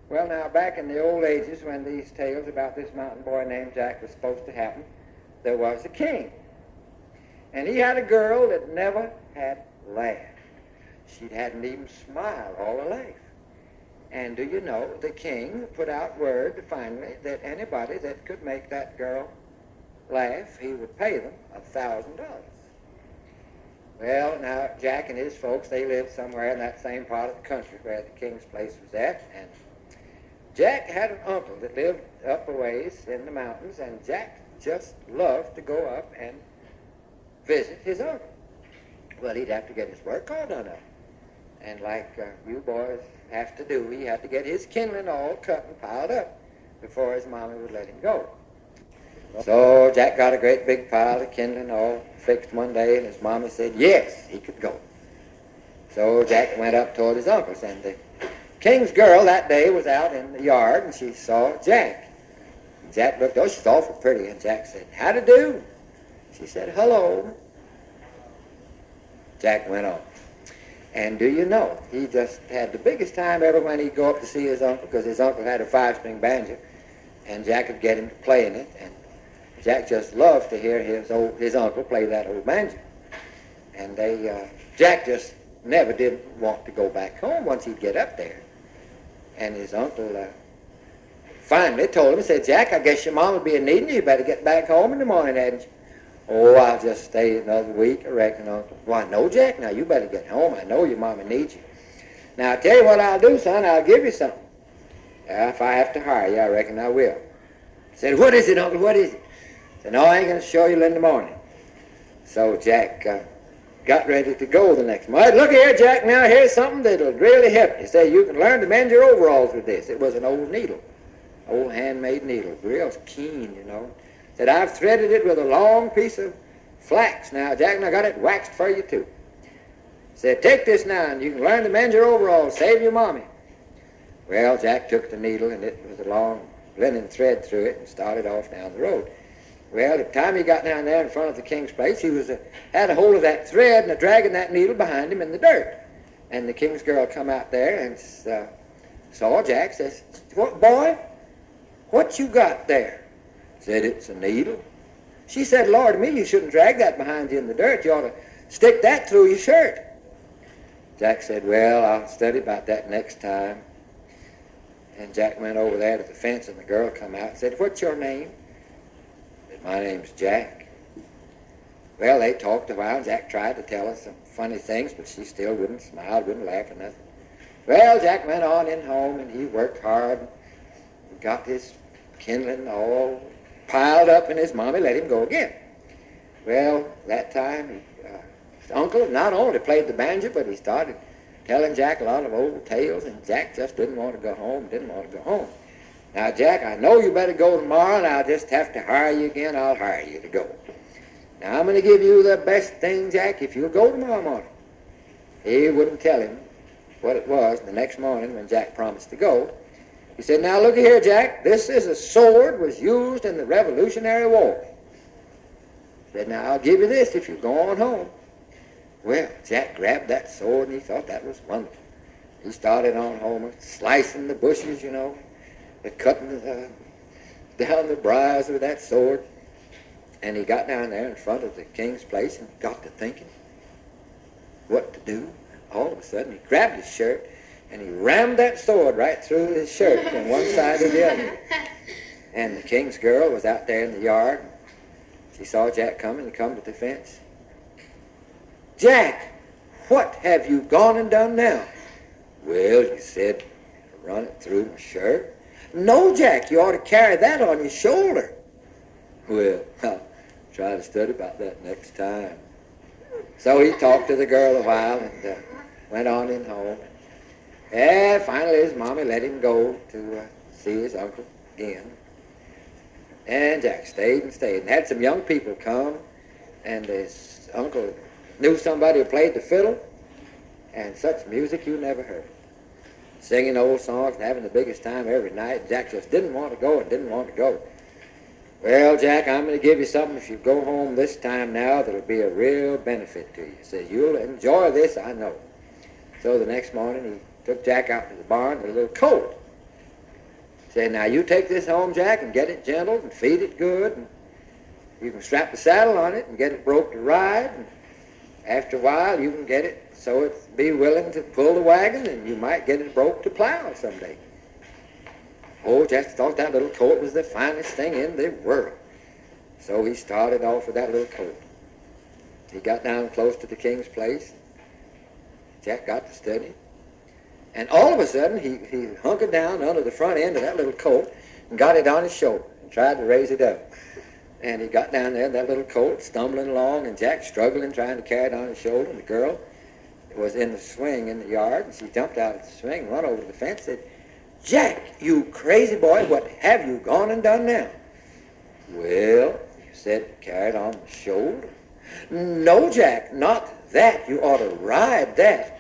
Well, now, back in the old ages when these tales about this mountain boy named Jack was supposed to happen, there was a king. And he had a girl that never had laughed. She hadn't even smiled all her life. And do you know, the king put out word finally that anybody that could make that girl laugh, he would pay them $1,000. Well, now, Jack and his folks, they lived somewhere in that same part of the country where the king's place was at, and Jack had an uncle that lived up a ways in the mountains, and Jack just loved to go up and visit his uncle. Well, he'd have to get his work all done up. And like you boys have to do, he had to get his kindling all cut and piled up before his mama would let him go. So Jack got a great big pile of kindling all fixed one day, and his mama said yes, he could go. So Jack went up toward his uncle's, and the king's girl that day was out in the yard, and she saw Jack. Jack looked, oh, she's awful pretty, and Jack said, how do do? She said, hello. Jack went on. And do you know, he just had the biggest time ever when he'd go up to see his uncle, because his uncle had a 5-string banjo, and Jack could get him to playing it, and Jack just loved to hear his uncle play that old banjo. And Jack just never did want to go back home once he'd get up there. And his uncle finally told him, he said, Jack, I guess your mom will be needing you. You better get back home in the morning, hadn't you? Oh, I'll just stay another week, I reckon, Uncle. Why, no, Jack, now you better get home. I know your mama needs you. Now, I'll tell you what I'll do, son. I'll give you something. If I have to hire you, I reckon I will. I said, what is it, Uncle, what is it? I said, no, I ain't going to show you in the morning. So Jack got ready to go the next morning. Look here, Jack, now here's something that'll really help you. He said, you can learn to mend your overalls with this. It was an old needle, old handmade needle, real keen, you know. Said, I've threaded it with a long piece of flax. Now, Jack, and I got it waxed for you, too. Said, take this now, and you can learn to mend your overalls, save your mommy. Well, Jack took the needle, and it was a long linen thread through it, and started off down the road. Well, the time he got down there in front of the king's place, he was had a hold of that thread and dragging that needle behind him in the dirt. And the king's girl come out there and saw Jack, says, what, boy, what you got there? Said, it's a needle. She said, Lord me, you shouldn't drag that behind you in the dirt. You ought to stick that through your shirt. Jack said, well, I'll study about that next time. And Jack went over there to the fence, and the girl come out and said, what's your name? I said, my name's Jack. Well, they talked a while, and Jack tried to tell her some funny things, but she still wouldn't smile, wouldn't laugh or nothing. Well, Jack went on in home, and he worked hard and got his kindling all piled up, and his mommy let him go again. Well, that time, his uncle not only played the banjo, but he started telling Jack a lot of old tales, and Jack just didn't want to go home, Now, Jack, I know you better go tomorrow, and I'll just have to hire you again. I'll hire you to go. Now, I'm going to give you the best thing, Jack, if you'll go tomorrow morning. He wouldn't tell him what it was the next morning when Jack promised to go. He said, now, look here, Jack, this is a sword was used in the Revolutionary War. He said, now, I'll give you this if you go on home. Well, Jack grabbed that sword, and he thought that was wonderful. He started on home, slicing the bushes, you know, cutting down the briars with that sword. And he got down there in front of the king's place and got to thinking what to do. All of a sudden, he grabbed his shirt, and he rammed that sword right through his shirt from one side to the other. And the king's girl was out there in the yard. She saw Jack coming and come to the fence. Jack, what have you gone and done now? Well, he said, run it through my shirt. No, Jack, you ought to carry that on your shoulder. Well, I'll try to study about that next time. So he talked to the girl a while and went on in home. And finally his mommy let him go to see his uncle again. And Jack stayed and had some young people come, and his uncle knew somebody who played the fiddle, and such music you never heard. Singing old songs and having the biggest time every night. Jack just didn't want to go. Well, Jack, I'm going to give you something if you go home this time now that'll be a real benefit to you. He says, you'll enjoy this, I know. So the next morning he took Jack out to the barn with a little colt. Said, now you take this home, Jack, and get it gentled and feed it good. And you can strap the saddle on it and get it broke to ride. And after a while, you can get it so it be willing to pull the wagon, and you might get it broke to plow someday. Oh, Jack thought that little colt was the finest thing in the world. So he started off with that little colt. He got down close to the king's place. Jack got to study. And all of a sudden, he hunkered down under the front end of that little colt and got it on his shoulder and tried to raise it up. And he got down there, that little colt, stumbling along, and Jack struggling, trying to carry it on his shoulder. And the girl was in the swing in the yard, and she jumped out of the swing, run over to the fence, and said, Jack, you crazy boy, what have you gone and done now? Well, you said carry it on the shoulder. No, Jack, not that. You ought to ride that.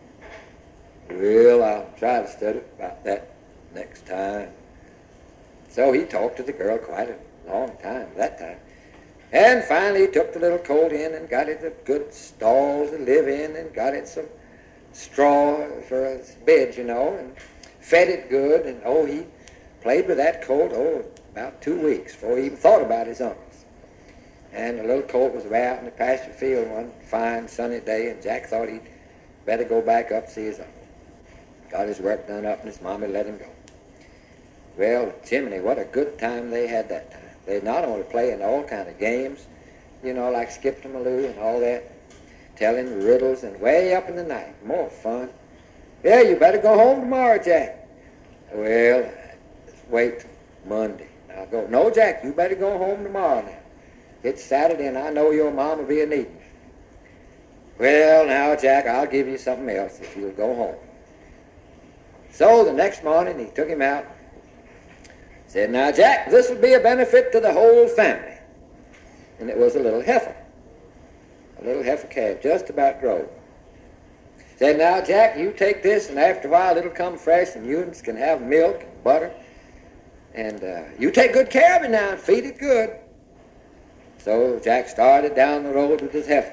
Well, I'll try to study about that next time. So he talked to the girl quite a long time that time. And finally he took the little colt in and got it a good stall to live in and got it some straw for a bed, and fed it good. And, he played with that colt, about 2 weeks before he even thought about his uncles. And the little colt was out in the pasture field one fine sunny day, and Jack thought he'd better go back up to see his uncle. Got his work done up, and his mommy let him go. Well, Jiminy, what a good time they had that time. They not only playing all kind of games, like Skip-to-Maloo and all that, telling riddles, and way up in the night, more fun. Yeah, you better go home tomorrow, Jack. Well, wait till Monday. I'll go. No, Jack, you better go home tomorrow now. It's Saturday, and I know your mom will be a-needing you. Well, now, Jack, I'll give you something else if you'll go home. So the next morning he took him out, said, now, Jack, this will be a benefit to the whole family. And it was a little heifer calf, just about grown. Said, now, Jack, you take this, and after a while it'll come fresh, and you can have milk and butter. And you take good care of it now and feed it good. So Jack started down the road with his heifer.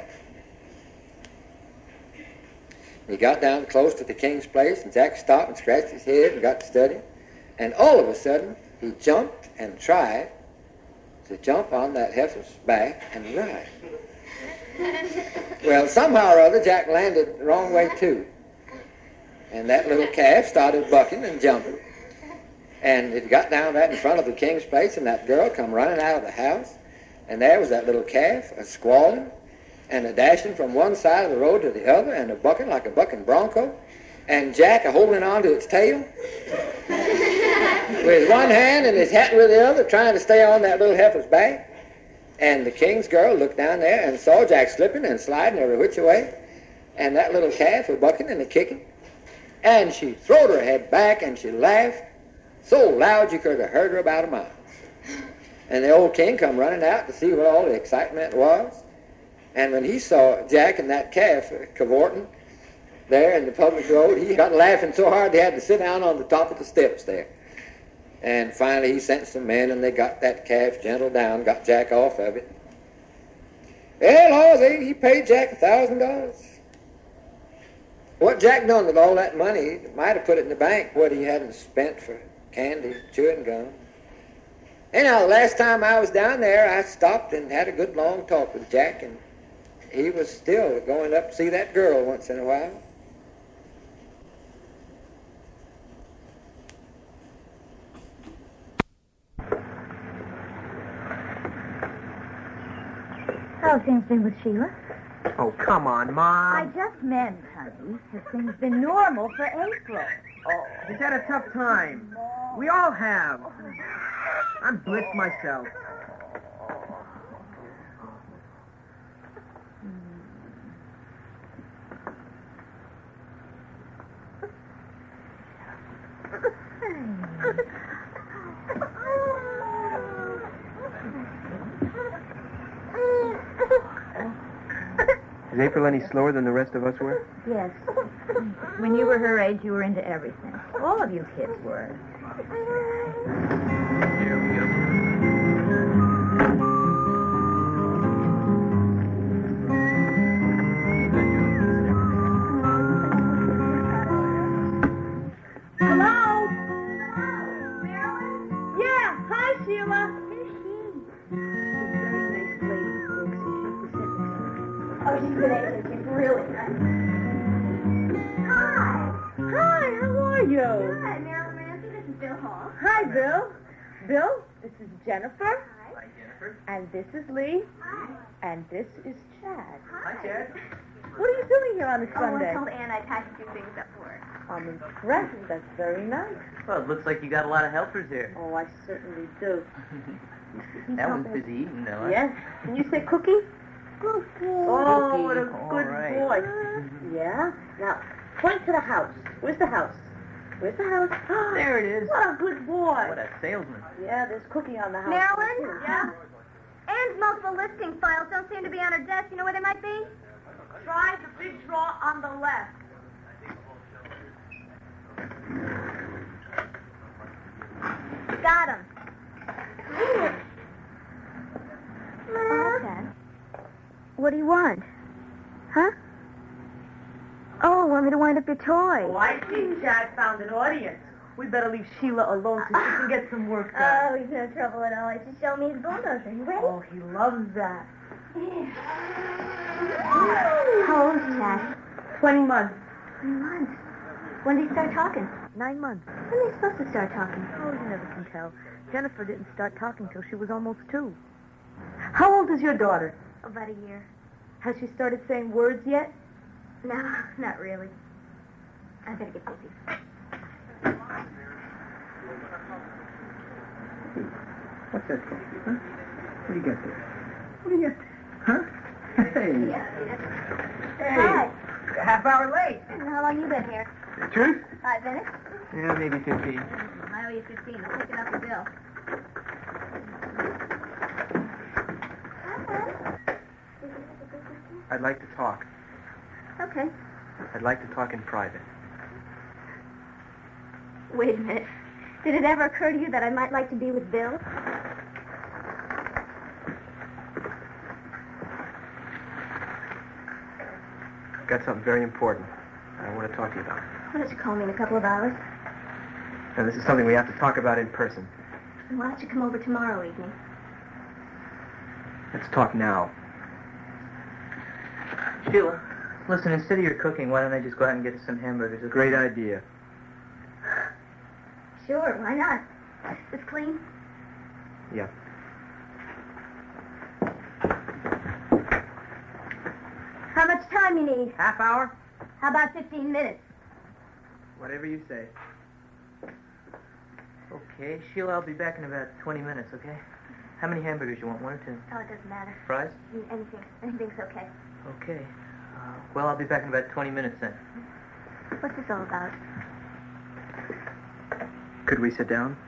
He got down close to the king's place, and Jack stopped and scratched his head and got to studying. And all of a sudden, he jumped and tried to jump on that heifer's back and ride. Well, somehow or other, Jack landed the wrong way, too. And that little calf started bucking and jumping. And it got down right in front of the king's place, and that girl come running out of the house. And there was that little calf, a-squalling and a-dashing from one side of the road to the other, and a-bucking like a bucking bronco. And Jack a-holding on to its tail with one hand and his hat with the other, trying to stay on that little heifer's back. And the king's girl looked down there and saw Jack slipping and sliding every which way, and that little calf a-bucking and a-kicking. And she throwed her head back, and she laughed so loud you could have heard her about a mile. And the old king come running out to see what all the excitement was. And when he saw Jack and that calf cavorting there in the public road, he got laughing so hard they had to sit down on the top of the steps there. And finally he sent some men, and they got that calf gentled down, got Jack off of it. Well, he paid Jack $1,000. What Jack done with all that money, he might have put it in the bank, what he hadn't spent for candy, chewing gum. Anyhow, the last time I was down there, I stopped and had a good long talk with Jack, and he was still going up to see that girl once in a while. How's things been with Sheila? Oh, come on, Mom. I just meant, honey, have things been normal for April? Oh, she's had a tough time. We all have. I'm blitzed myself. Is April any slower than the rest of us were? Yes. When you were her age, you were into everything. All of you kids were. Hello? Hi, how are you? Hi, Marilyn Ramsey. This is Bill Hall. Hi, Bill. Bill, this is Jennifer. Hi. Hi, Jennifer. And this is Lee. Hi. And this is Chad. Hi, Chad. What are you doing here on a Oh, Sunday? I told Ann I'd pack a few things up for her. I'm impressed. That's very nice. Well, it looks like you got a lot of helpers here. Oh, I certainly do. That one's busy eating, though. Yes. Can you say cookie? Cookie. Oh, what a All good right. boy. Yeah? Now, point to the house. Where's the house? Where's the house? There it is. What a good boy. What a salesman. Yeah, there's cookie on the house. Marilyn? Yeah? Ann's multiple listing files don't seem to be on her desk. You know where they might be? Try the big drawer on the left. Got him. Okay. What do you want? Huh? Oh, want me to wind up your toy? Oh, I see Chad found an audience. We better leave Sheila alone so she can get some work done. Oh, he's no trouble at all. He should show me his bulldozer. You ready? Oh, he loves that. How old is Chad? 20 months. 20 months. When did he start talking? 9 months. When are they supposed to start talking? Oh, you never can tell. Jennifer didn't start talking till she was almost 2. How old is your daughter? About a year. Has she started saying words yet? No, not really. I better get busy. What's that for? Huh? What do you got there? What do you get? Huh? Hey. Hi. Half hour late. How long you been here? Truth? 5 minutes? Yeah, maybe 15. I owe you 15. I'm picking up the bill. I'd like to talk. Okay. I'd like to talk in private. Wait a minute. Did it ever occur to you that I might like to be with Bill? I've got something very important I want to talk to you about. Why don't you call me in a couple of hours? And this is something we have to talk about in person. And why don't you come over tomorrow evening? Let's talk now. Sheila, listen, instead of your cooking, why don't I just go out and get some hamburgers? Great idea. Sure, why not? Is this clean? Yeah. How much time you need? Half hour? How about 15 minutes? Whatever you say. Okay, Sheila, I'll be back in about 20 minutes, okay? How many hamburgers you want, 1 or 2? Oh, it doesn't matter. Fries? Anything. Anything's okay. Okay. Well, I'll be back in about 20 minutes then. What's this all about? Could we sit down?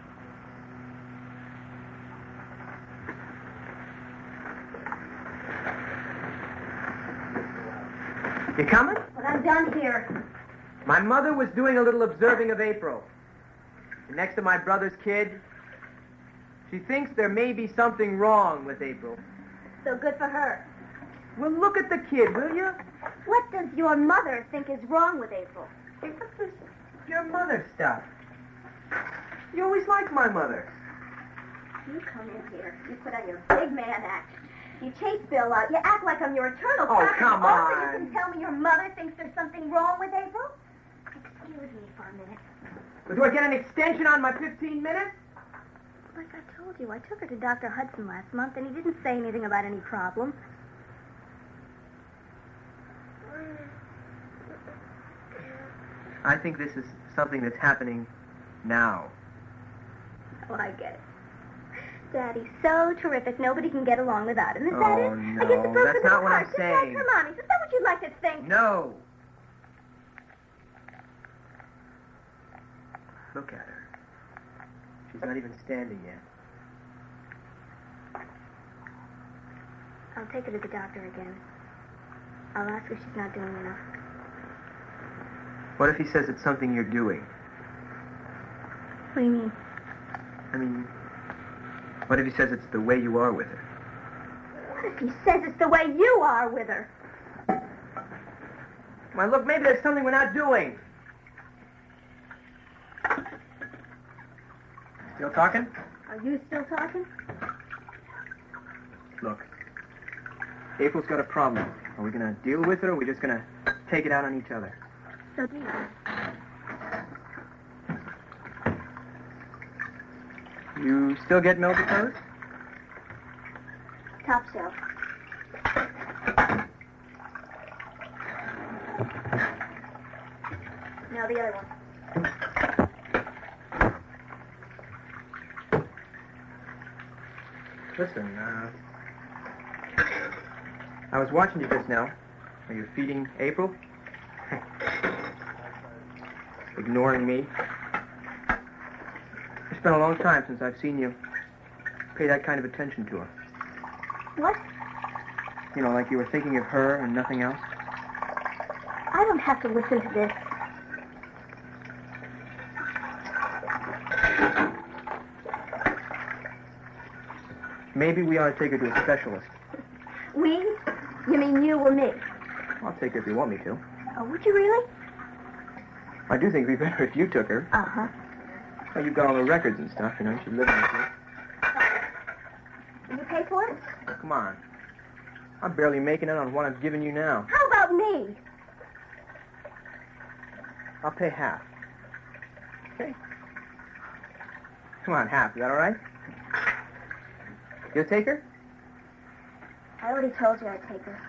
You coming? Well, I'm done here. My mother was doing a little observing of April. Next to my brother's kid. She thinks there may be something wrong with April. So good for her. Well, look at the kid, will you? What does your mother think is wrong with April? Hey, what's this? Your mother stuff. You always liked my mother. You come in here. You put on your big man act. You chase Bill out. You act like I'm your eternal Oh, partner. come Also, you on. can tell me your mother thinks there's something wrong with April? Excuse me for a minute. Well, do I get an extension on my 15 minutes? Like I told you, I took her to Dr. Hudson last month, and he didn't say anything about any problem. I think this is something that's happening now. Oh, I get it. Daddy's so terrific, nobody can get along without him. Is that it? Oh, I guess no, it broke that's his not what heart, I'm just like saying. her mommy's. Is that what you'd like to think? No. Look at her. She's not even standing yet. I'll take her to the doctor again. I'll ask her if she's not doing enough. What if he says it's something you're doing? What do you mean? I mean, what if he says it's the way you are with her? What if he says it's the way you are with her? Come on, look, maybe there's something we're not doing. Still talking? Are you still talking? Look, April's got a problem. Are we going to deal with it, or are we just going to take it out on each other? So do you. You still get melted toast? Top shelf. Now the other one. Listen, I was watching you just now. Are you feeding April? Ignoring me? It's been a long time since I've seen you pay that kind of attention to her. What? You know, like you were thinking of her and nothing else. I don't have to listen to this. Maybe we ought to take her to a specialist. We? You mean you or me? I'll take her if you want me to. Oh, would you really? I do think it'd be better if you took her. Uh-huh. Well, you've got all the records and stuff, you know. You should live with her. Will you pay for it? Oh, come on. I'm barely making it on what I've given you now. How about me? I'll pay half. Okay? Come on, half. Is that all right? You'll take her? I already told you I'd take her.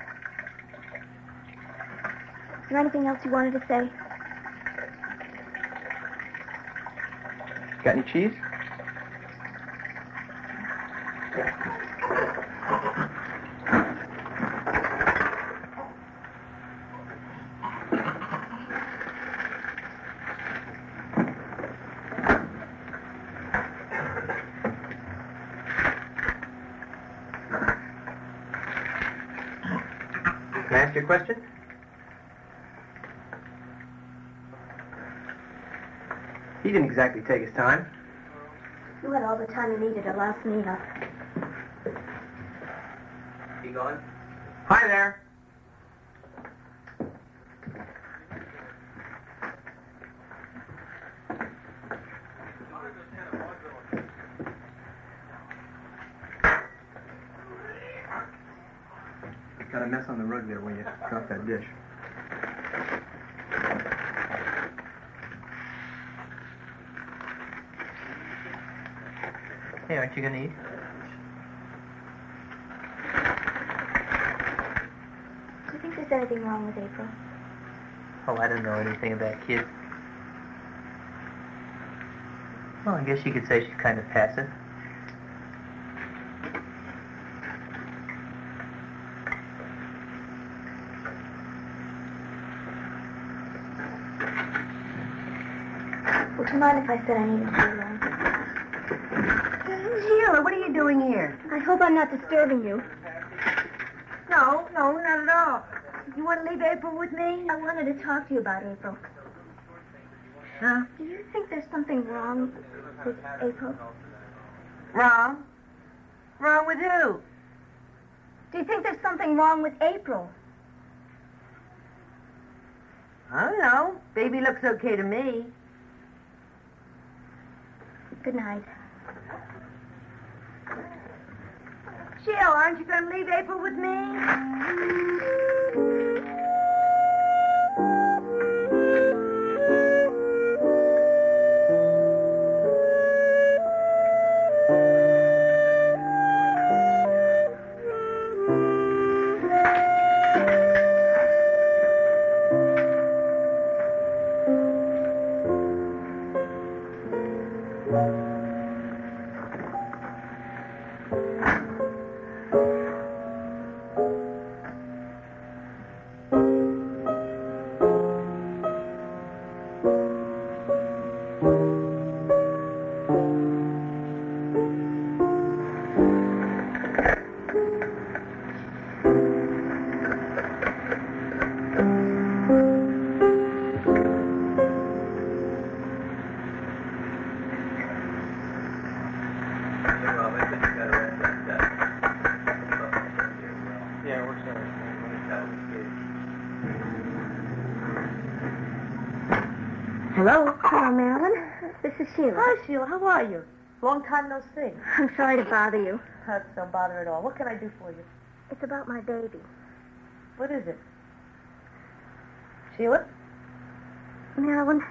Is there anything else you wanted to say? Got any cheese? Can I ask you a question? He didn't exactly take his time. You had all the time you needed at last meetup. He gone? Hi there. Got a mess on the rug there when you dropped that dish. Hey, aren't you going to eat? Do you think there's anything wrong with April? Oh, I don't know anything about kids. Well, I guess you could say she's kind of passive. Would you mind if I said I needed to be alone? Sheila, what are you doing here? I hope I'm not disturbing you. No, not at all. You want to leave April with me? I wanted to talk to you about April. Huh? Do you think there's something wrong with April? Wrong? Wrong with who? Do you think there's something wrong with April? I don't know. Baby looks okay to me. Good night. Sheila, aren't you going to leave April with me? Hello? Hello, Marilyn. This is Sheila. Hi, Sheila. How are you? Long time no see. I'm sorry to bother you. Don't bother at all. What can I do for you? It's about my baby. What is it? Sheila? Marilyn,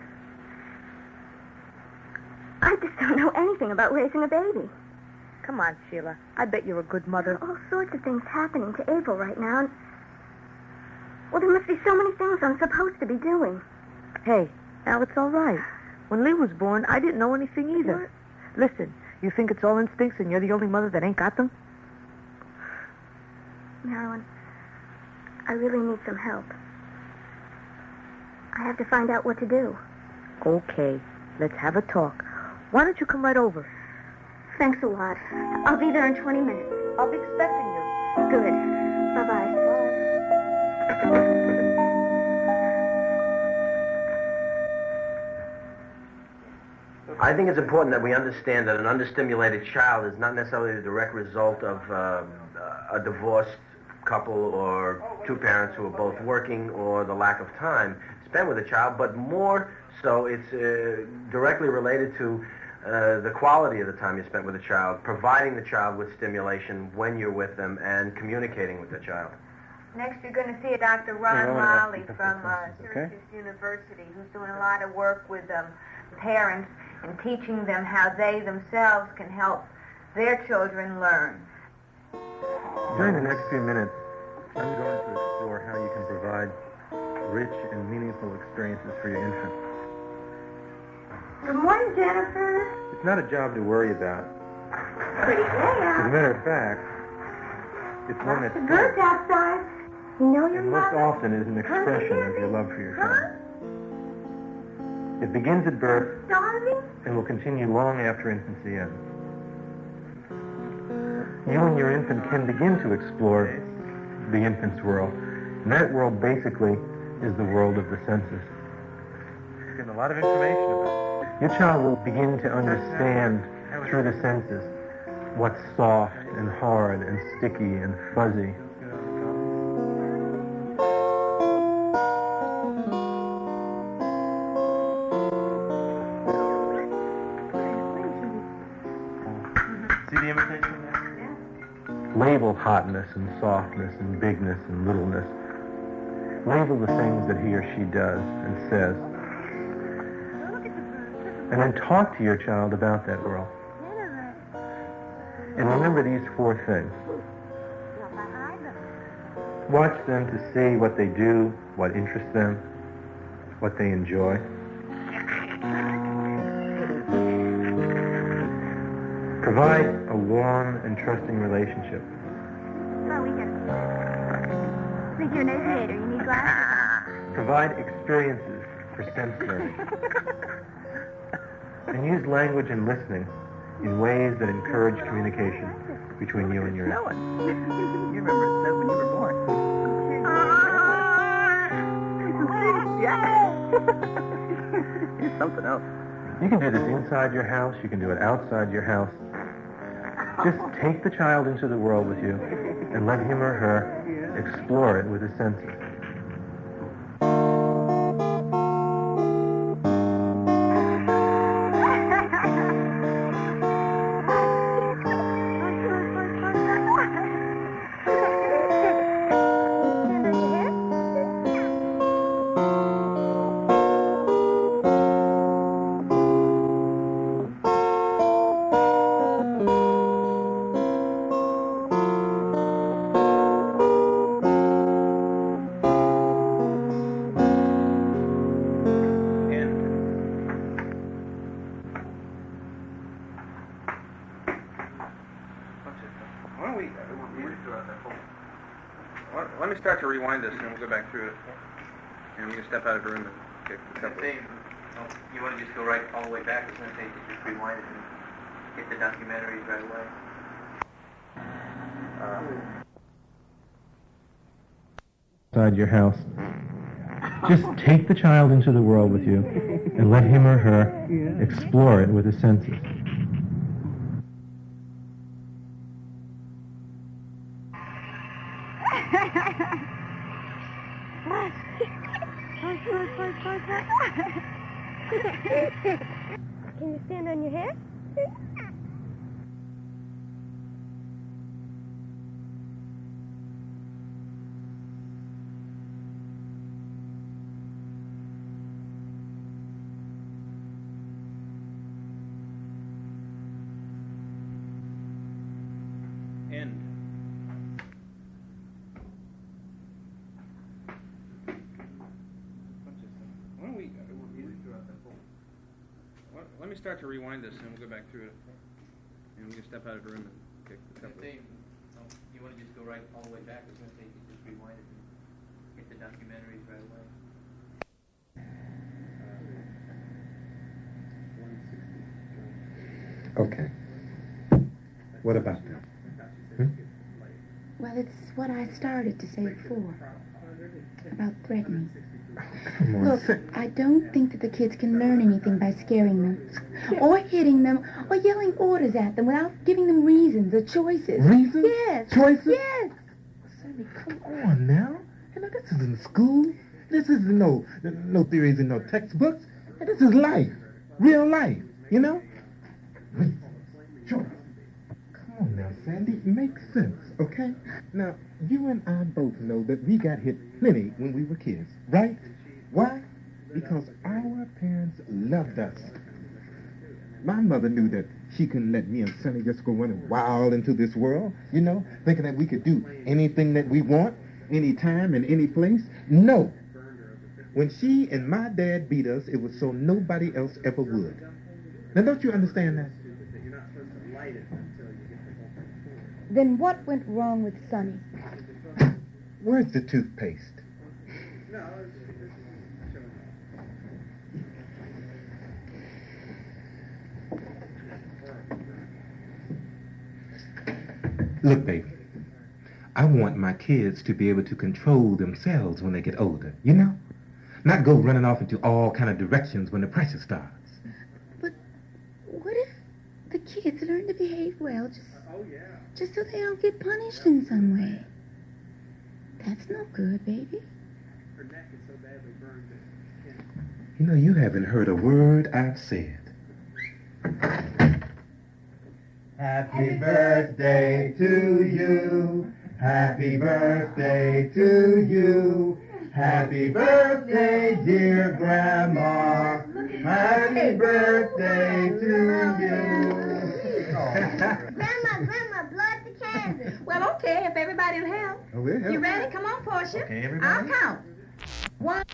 I just don't know anything about raising a baby. Come on, Sheila. I bet you're a good mother. All sorts of things happening to April right now. And... well, there must be so many things I'm supposed to be doing. Hey, now it's all right. When Lee was born, I didn't know anything either. What? Listen, you think it's all instincts and you're the only mother that ain't got them? Marilyn, I really need some help. I have to find out what to do. Okay, let's have a talk. Why don't you come right over? Thanks a lot. I'll be there in 20 minutes. I'll be expecting you. Good. Bye-bye. I think it's important that we understand that an understimulated child is not necessarily the direct result of a divorced couple or two parents who are both working or the lack of time spent with a child, but more so it's directly related to the quality of the time you spent with a child, providing the child with stimulation when you're with them, and communicating with the child. Next, you're going to see Dr. Ron Lally from Syracuse University, who's doing a lot of work with parents and teaching them how they themselves can help their children learn. During the next few minutes, I'm going to explore how you can provide rich and meaningful experiences for your infant. Good morning, Jennifer. It's not a job to worry about. Pretty day As a out. matter of fact, it's one that's The birds outside. You know your and most mother. often is an expression of your love for your child. It begins at birth Darling. and will continue long after infancy ends. You and your infant can begin to explore the infant's world. And that world basically is the world of the senses. Getting a lot of information about it. Your child will begin to understand through the senses what's soft and hard and sticky and fuzzy. See the invitation? Label hotness and softness and bigness and littleness. Label the things that he or she does and says. And then talk to your child about that world. And remember these 4 things. Watch them to see what they do, what interests them, what they enjoy. Provide a warm and trusting relationship. Oh, we can. Think you're an aviator. You need glasses. Provide experiences for sense learning. And use language and listening in ways that encourage communication between you and your infant. You remember it said when you were born. Here's something else. You can do this inside your house. You can do it outside your house. Just take the child into the world with you and let him or her explore it with his senses. Let me start to rewind this, and we'll go back through it. And we can step out of the room and get a couple. You want to just go right all the way back? I was going to say just rewind it and get the documentaries right away. Inside your house. Just take the child into the world with you and let him or her explore it with his senses. Can you stand on your head? let me start to rewind this, and we'll go back through it. And we can step out of the room and pick a couple. You want to just go right all the way back? I was going to say you just rewind it and get the documentaries right away. Okay. What about that? Well, it's what I started to say before about threatening. Come on. Look, I don't think that the kids can learn anything by scaring them, or hitting them, or yelling orders at them without giving them reasons or choices. Reasons? Yes. Choices? Yes. Sandy, come on now. You know, this isn't school. This isn't no theories and no textbooks. This is life. Real life, you know? Reasons. Choices. Come on now, Sandy. It makes sense, okay? Now, you and I both know that we got hit plenty when we were kids, right? Why? Because our parents loved us. My mother knew that she couldn't let me and Sonny just go running wild into this world, you know, thinking that we could do anything that we want, anytime and any place. No. When she and my dad beat us, it was so nobody else ever would. Now, don't you understand that? Then what went wrong with Sonny? Where's the toothpaste? Look, baby, I want my kids to be able to control themselves when they get older, you know? Not go running off into all kind of directions when the pressure starts. But what if the kids learn to behave well just so they don't get punished in some way? That's no good, baby. You know, you haven't heard a word I've said. Happy birthday to you. Happy birthday to you. Happy birthday, dear Grandma. Happy birthday to you. Grandma, blow out the candles. Well, okay, if everybody'll help. Oh, we'll help. You ready? Come on, Portia. Okay, everybody. I'll count. 1.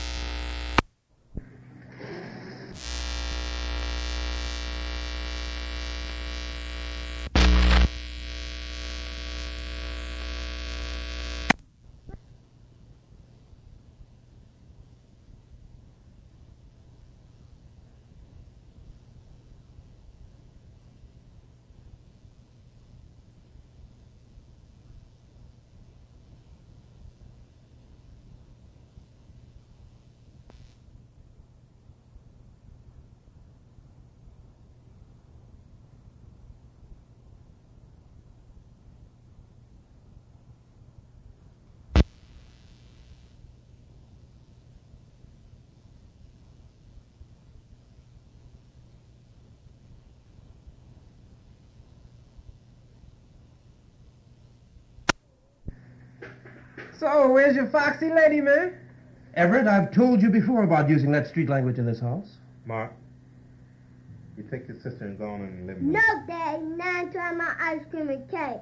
So, where's your foxy lady, man? Everett, I've told you before about using that street language in this house. Mark, you take your sister and go on in the living room. No, Daddy, now I'm trying my ice cream and cake.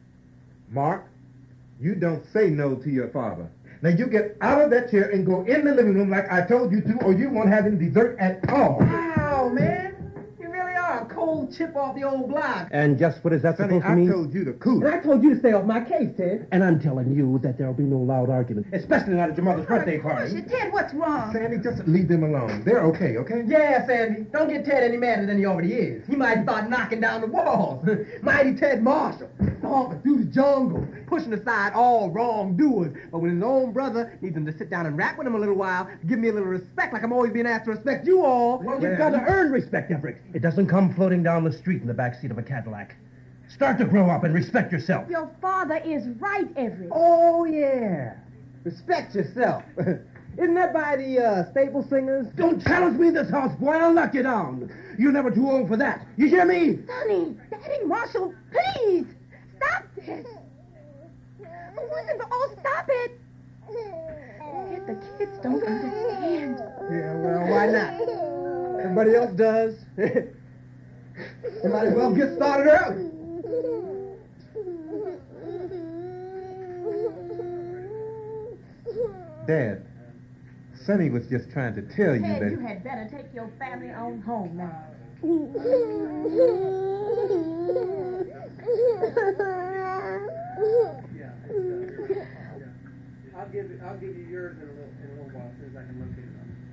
Mark, you don't say no to your father. Now you get out of that chair and go in the living room like I told you to, or you won't have any dessert at all. Wow, man. You really are a cold chip off the old block. And just what is that Sonny, supposed to I mean? told you to cool. And I told you to stay off my case, Ted. And I'm telling you that there'll be no loud argument, especially not at your mother's birthday party. Portia, Ted, what's wrong? Sandy, just leave them alone. They're okay, okay? Yeah, Sandy. Don't get Ted any madder than he already is. He might start knocking down the walls. Mighty Ted Marshall. Stomping through the jungle, pushing aside all wrongdoers. But when his own brother needs him to sit down and rap with him a little while, give me a little respect like I'm always being asked to respect you all. Well, you've got to earn respect, Everett. It doesn't come floating down the street in the backseat of a Cadillac. Start to grow up and respect yourself. Your father is right, Everett. Oh, yeah. Respect yourself. Isn't that by the Staple Singers? Don't challenge me in this house, boy. I'll knock you down. You're never too old for that. You hear me? Sonny, Daddy, Marshall, please. Stop this. Oh, stop it. Yet the kids don't understand. Yeah, well, why not? Everybody else does. You might as well get started early. Dad, Sonny was just trying to tell you Ted, that... you had better take your family on home now. I'll give you yours in a little while, as soon as I can locate it.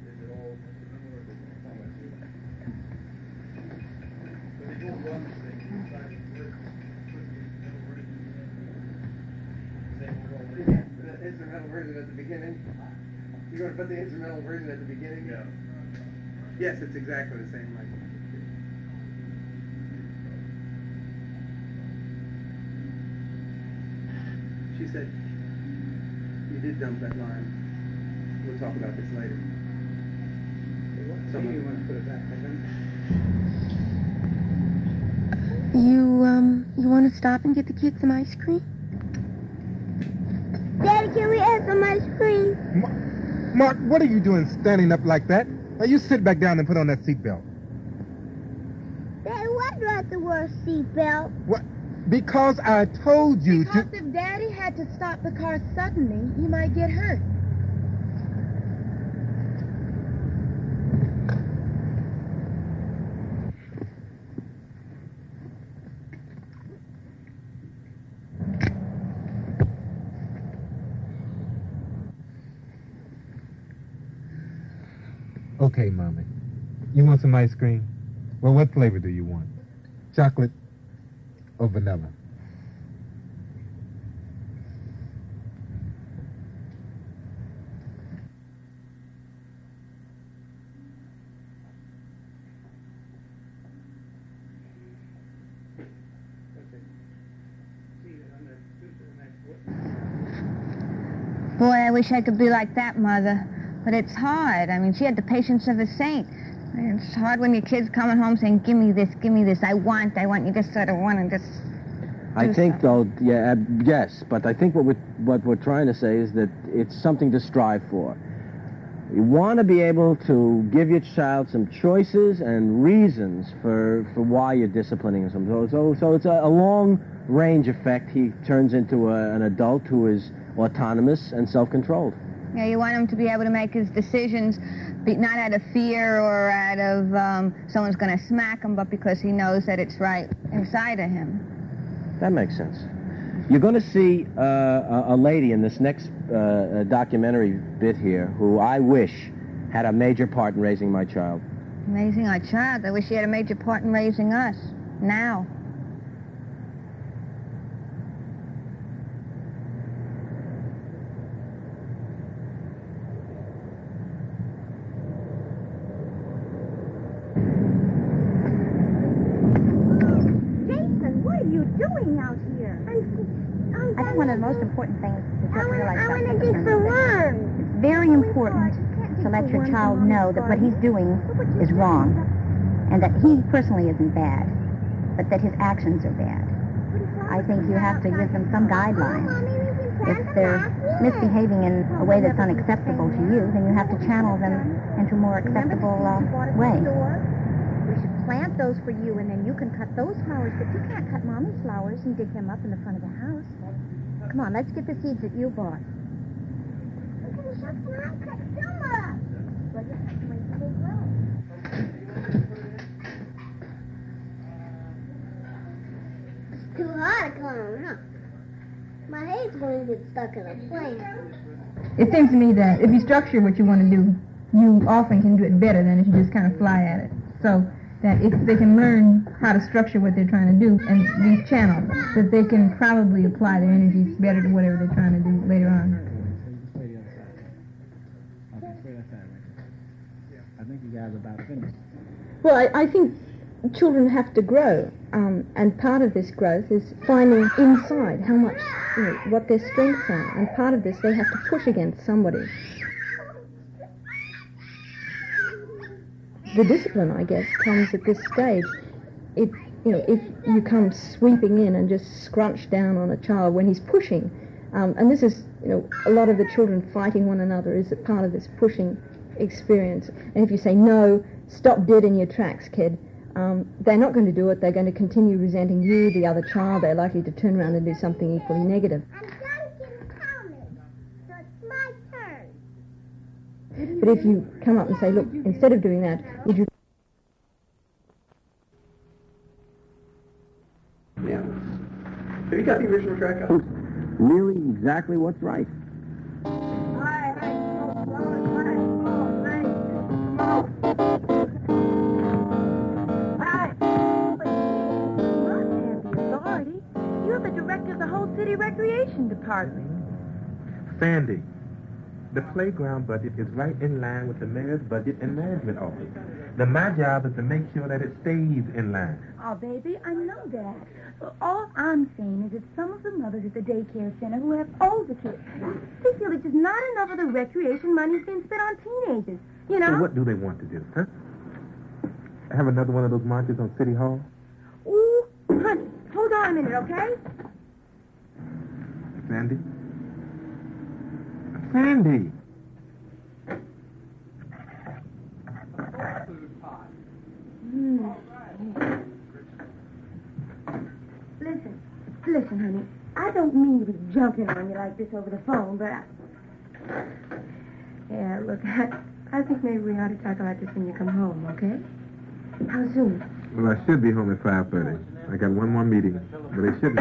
The instrumental version at the beginning. You're going to put the instrumental version at the beginning? Yeah. Yes, it's exactly the same. Like. She said, you did dump that line. We'll talk about this later. Someone, you want to put it back, You want to stop and get the kids some ice cream? Daddy, can we have some ice cream? Mark, what are you doing standing up like that? Now, you sit back down and put on that seatbelt. Daddy, why do I have to wear a seatbelt? What? Because I told you to... Because if Daddy had to stop the car suddenly, you might get hurt. Okay, Mommy. You want some ice cream? Well, what flavor do you want? Chocolate or vanilla? Boy, I wish I could be like that, Mother. But it's hard. I mean, she had the patience of a saint. It's hard when your kid's coming home saying, give me this, I want. You just sort of want to just... I think, though, yes, but I think what we're trying to say is that it's something to strive for. You want to be able to give your child some choices and reasons for why you're disciplining him. So it's a long-range effect. He turns into an adult who is autonomous and self-controlled. Yeah, you want him to be able to make his decisions not out of fear or out of someone's going to smack him, but because he knows that it's right inside of him. That makes sense. You're going to see a lady in this next documentary bit here who I wish had a major part in raising my child. Raising our child? I wish he had a major part in raising us. Now. I think one of the most important things is to realize I about want to dig for worms. It's very important to let your child know that what he's doing is wrong and that he personally isn't bad, but that his actions are bad. I think you have to give them some guidelines. If they're misbehaving in a way that's unacceptable to you, then you have to channel them into a more acceptable way. We should plant those for you, and then you can cut those flowers, but you can't cut Mommy's flowers and dig them up in the front of the house. Come on, let's get the seeds that you bought. It's too hard to come, huh? My head's going to get stuck in a plane. It seems to me that if you structure what you want to do, you often can do it better than if you just kind of fly at it. So that if they can learn how to structure what they're trying to do and these channels, that they can probably apply their energies better to whatever they're trying to do later on. I think you guys are about finished. Well, I think children have to grow, and part of this growth is finding inside how much, what their strengths are, and part of this they have to push against somebody. The discipline, I guess, comes at this stage. If you come sweeping in and just scrunch down on a child when he's pushing, and this is, a lot of the children fighting one another is a part of this pushing experience. And if you say, no, stop dead in your tracks, kid, they're not going to do it. They're going to continue resenting you, the other child. They're likely to turn around and do something equally negative. I'm done getting counted, so it's my turn. But if you come up and say, look, instead of doing that, would you... Yeah. Have you got the original track up? Really exactly what's right. You're the director of the whole city recreation department. Sandy, the playground budget is right in line with the mayor's budget and management office. My job is to make sure that it stays in line. Oh, baby, I know that. But all I'm saying is that some of the mothers at the daycare center who have older kids, they feel that just not enough of the recreation money's been spent on teenagers, you know? So what do they want to do, huh? Have another one of those marches on City Hall? Ooh, honey, hold on a minute, okay? Sandy? Sandy! Listen, honey, I don't mean to be jumping on you like this over the phone, but yeah, look, I think maybe we ought to talk about this when you come home, okay? How soon? Well, I should be home at 5:30. I got one more meeting, but they shouldn't...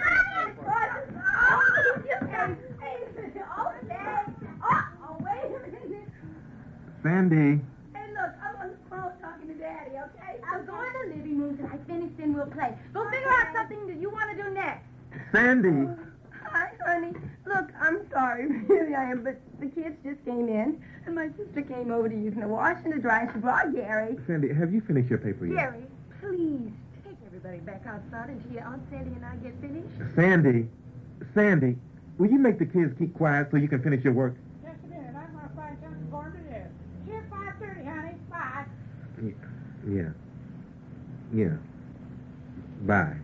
Sandy. Hey, look, I'm on the phone talking to Daddy, okay? So go in the living room till I finish, then we'll play. Go figure out something that you want to do next. Sandy. Hi, honey. Look, I'm sorry, really I am, but the kids just came in, and my sister came over to use the wash and the dry. She brought Gary. Sandy, have you finished your paper yet? Gary, please, take everybody back outside until Aunt Sandy and I get finished. Sandy, will you make the kids keep quiet so you can finish your work? Just a minute, I'm going to find something for them to do. Here, 5:30, honey. Bye. Yeah. Bye.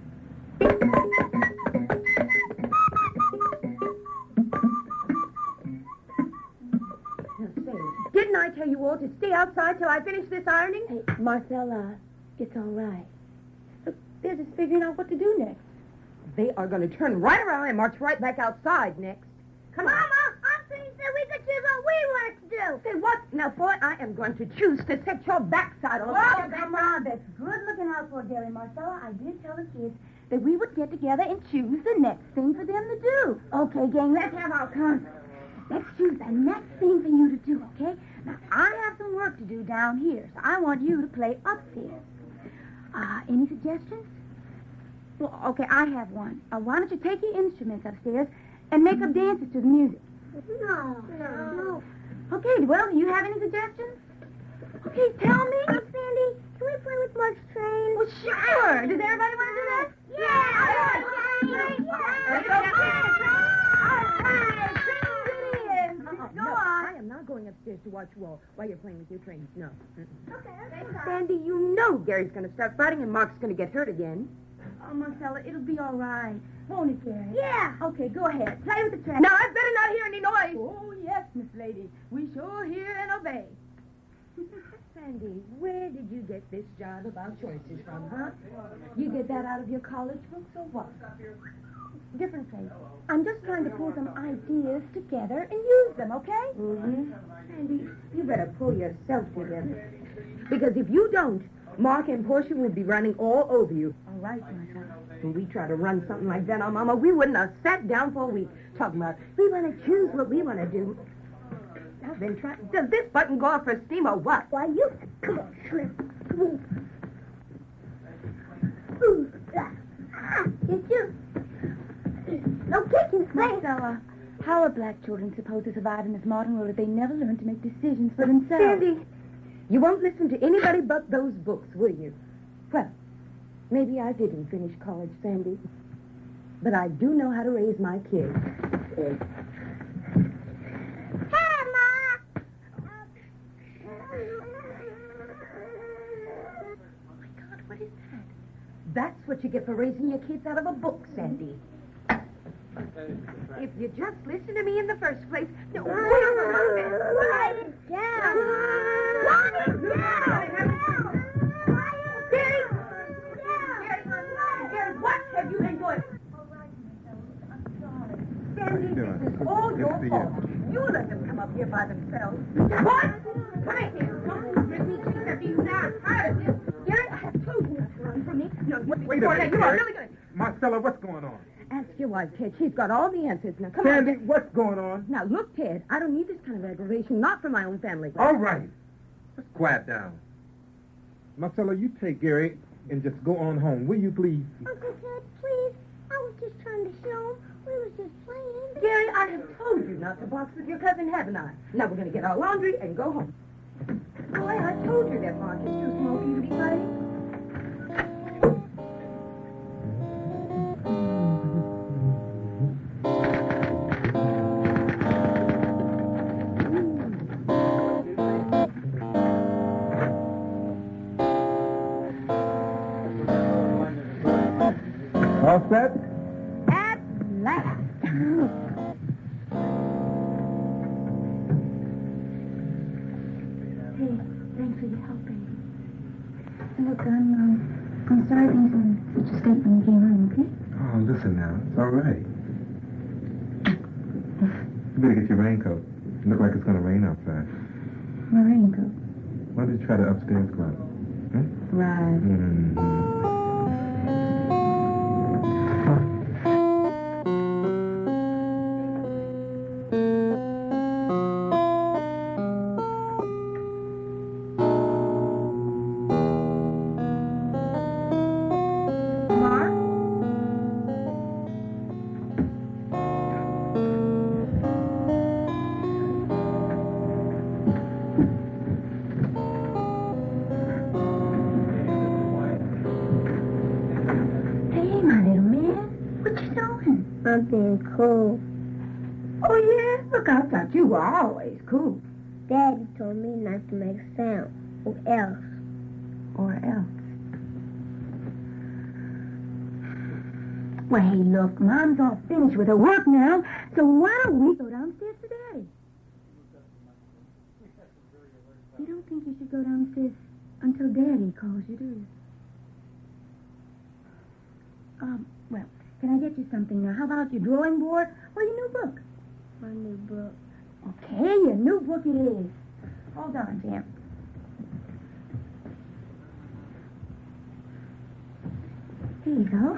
Didn't I tell you all to stay outside till I finish this ironing? Hey, Marcella, it's all right. Look, they're just figuring out what to do next. They are going to turn right around and march right back outside next. Come on. Mama, Aunt Sandy said we could choose what we wanted to do. Say what? Now, boy, I am going to choose to set your backside on Oh, come on, that's good looking out for Gary. Marcella, I did tell the kids that we would get together and choose the next thing for them to do. Okay, gang, let's have our concert. Let's choose the next thing for you to do, okay? Now, I have some work to do down here, so I want you to play upstairs. Any suggestions? Well, okay, I have one. Why don't you take your instruments upstairs and make up dances to the music? No. Okay, well, do you have any suggestions? Okay, tell me. Aunt Sandy, can we play with Mark's train? Well, sure. Does everybody want to do that? Go on. I am not going upstairs to watch you all while you're playing with your trains. No. Okay. Sandy, you know Gary's going to start fighting and Mark's going to get hurt again. Oh, Marcella, it'll be all right. Won't it, Gary? Yeah. Okay, go ahead. Play with the train. Now, I better not hear any noise. Oh, yes, Miss Lady. We sure hear and obey. Sandy, where did you get this job about choices from, huh? You get that out of your college books or what? Different place. I'm just trying to pull some ideas together and use them, okay? Mm-hmm. Sandy, you better pull yourself together. Because if you don't, Mark and Portia will be running all over you. All right, Martha. When we try to run something like that on Mama, we wouldn't have sat down for a week talking about, we want to choose what we want to do. I've been trying. Does this button go off for steam or what? Why, you... Come on, Slim. Ooh, it's you. No kicking, Marcella, how are black children supposed to survive in this modern world if they never learn to make decisions for themselves? Sandy, you won't listen to anybody but those books, will you? Well, maybe I didn't finish college, Sandy. But I do know how to raise my kids. Hey, Ma! Oh, my God, what is that? That's what you get for raising your kids out of a book, Sandy. If you just listen to me in the first place... No, Write it down. Write it down. Gary, what have you been doing? Sandy, this is all your fault. You let them come up here by themselves. What? a Okay, minute, you are Gary. really good. Marcella, what's going on? Ask your wife, Ted. She's got all the answers. Now, come Sandy, on. what's going on? Now, look, Ted, I don't need this kind of aggravation, not for my own family. All right. Let's quiet down. Marcella, you take Gary and just go on home, will you, please? Uncle Ted, please. I was just trying to show him. We was just playing. Gary, I have told you not to box with your cousin, haven't I? Now we're going to get our laundry and go home. Boy, I told you that mark is too smoky to be playing. All set? At last. Hey, thanks for your help, baby. Look, I'm sorry things were in such a state when you came home, okay? Oh, listen now. It's all right. You better get your raincoat. It looks like it's going to rain outside. My raincoat. Why don't you try the upstairs closet? Hmm? Right. Mm-hmm. I'm being cool. Oh, yeah? Look, I thought you were always cool. Daddy told me not to make a sound, or else. Or else. Well, hey, look, Mom's all finished with her work now, so why don't we go downstairs to Daddy? You don't think you should go downstairs until Daddy calls you, do you? Well, can I get you something now? How about your drawing board or your new book? My new book. Okay, your new book it is. Hold on, Jim. Here you go.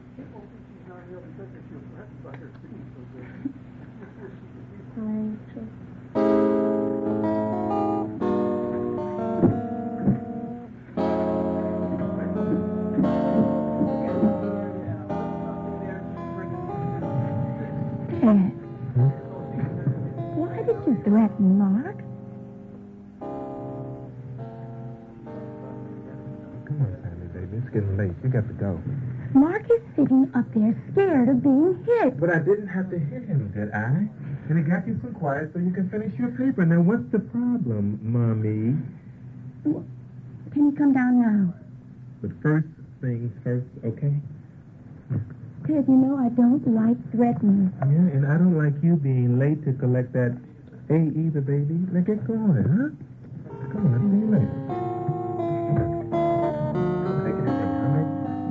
Dad, why did you threaten Mark? Come on, Sandy, baby. It's getting late. You got to go. Mark is sitting up there scared of being hit. But I didn't have to hit him, did I? And he got you some quiet so you can finish your paper. Now, what's the problem, Mommy? Can you come down now? But first things first, okay? Ted, you know I don't like threatening. Yeah, and I don't like you being late to collect that A either, baby. Now get going, huh? Come on, see you later. Take it easy, all right?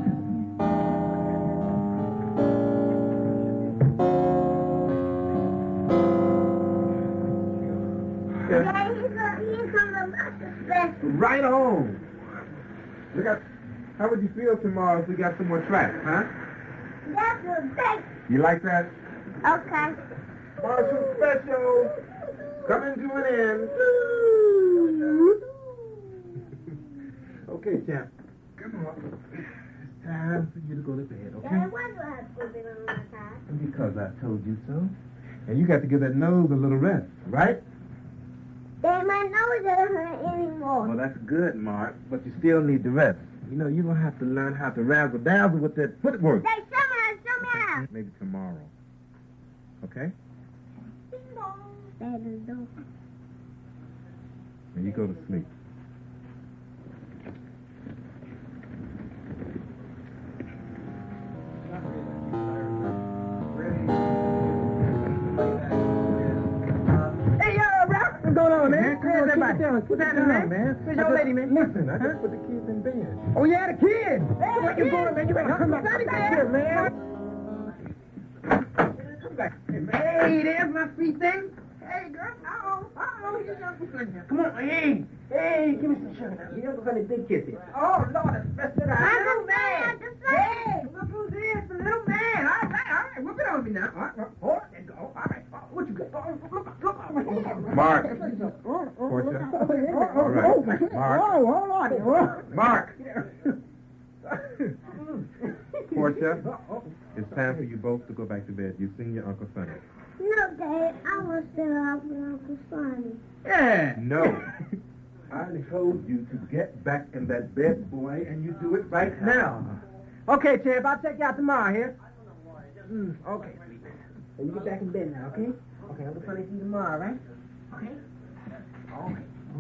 Here comes the special. Right on. How would you feel tomorrow if we got some more tracks, huh? That's a big. You like that? Okay. Marshall Special. Coming to an end. Okay, champ. Come on. It's time for you to go to bed, okay? Dad, why do I have to put it on my tie? Because I told you so. And you got to give that nose a little rest, right? Dad, my nose doesn't hurt anymore. Well, that's good, Mark, but you still need the rest. You know, you're going to have to learn how to razzle-dazzle with that footwork. Hey, show me how. Maybe tomorrow. Okay? Now you go to sleep. Hey, Ralph, what's going on, man? Where's everybody? What's happening, man? Where's your lady, man? Listen, I just put the kids in bed. Oh, yeah, the kids. Hey, where you going, man? You better come back here, man. Come back here, man. Hey, there's my sweet thing. Hey, girl. Come on, hey, give me some sugar now. You know, we're going to big kiss it. Oh, Lord, it's messed it up. I'm man. now. All right, hold on. Go. All right. What you got? Look. Mark. Portia. All right. Mark. Hold on. Mark. Portia, it's time for you both to go back to bed. You've seen your Uncle Sonny. No, Dad. I want to stay out with Uncle Sonny. Yeah. No. I told you to get back in that bed, boy, and you do it right now. Okay, Champ. I'll check you out tomorrow here. Okay. So you get back in bed now, okay? Okay, Uncle Sonny see you tomorrow, right? Okay? Okay.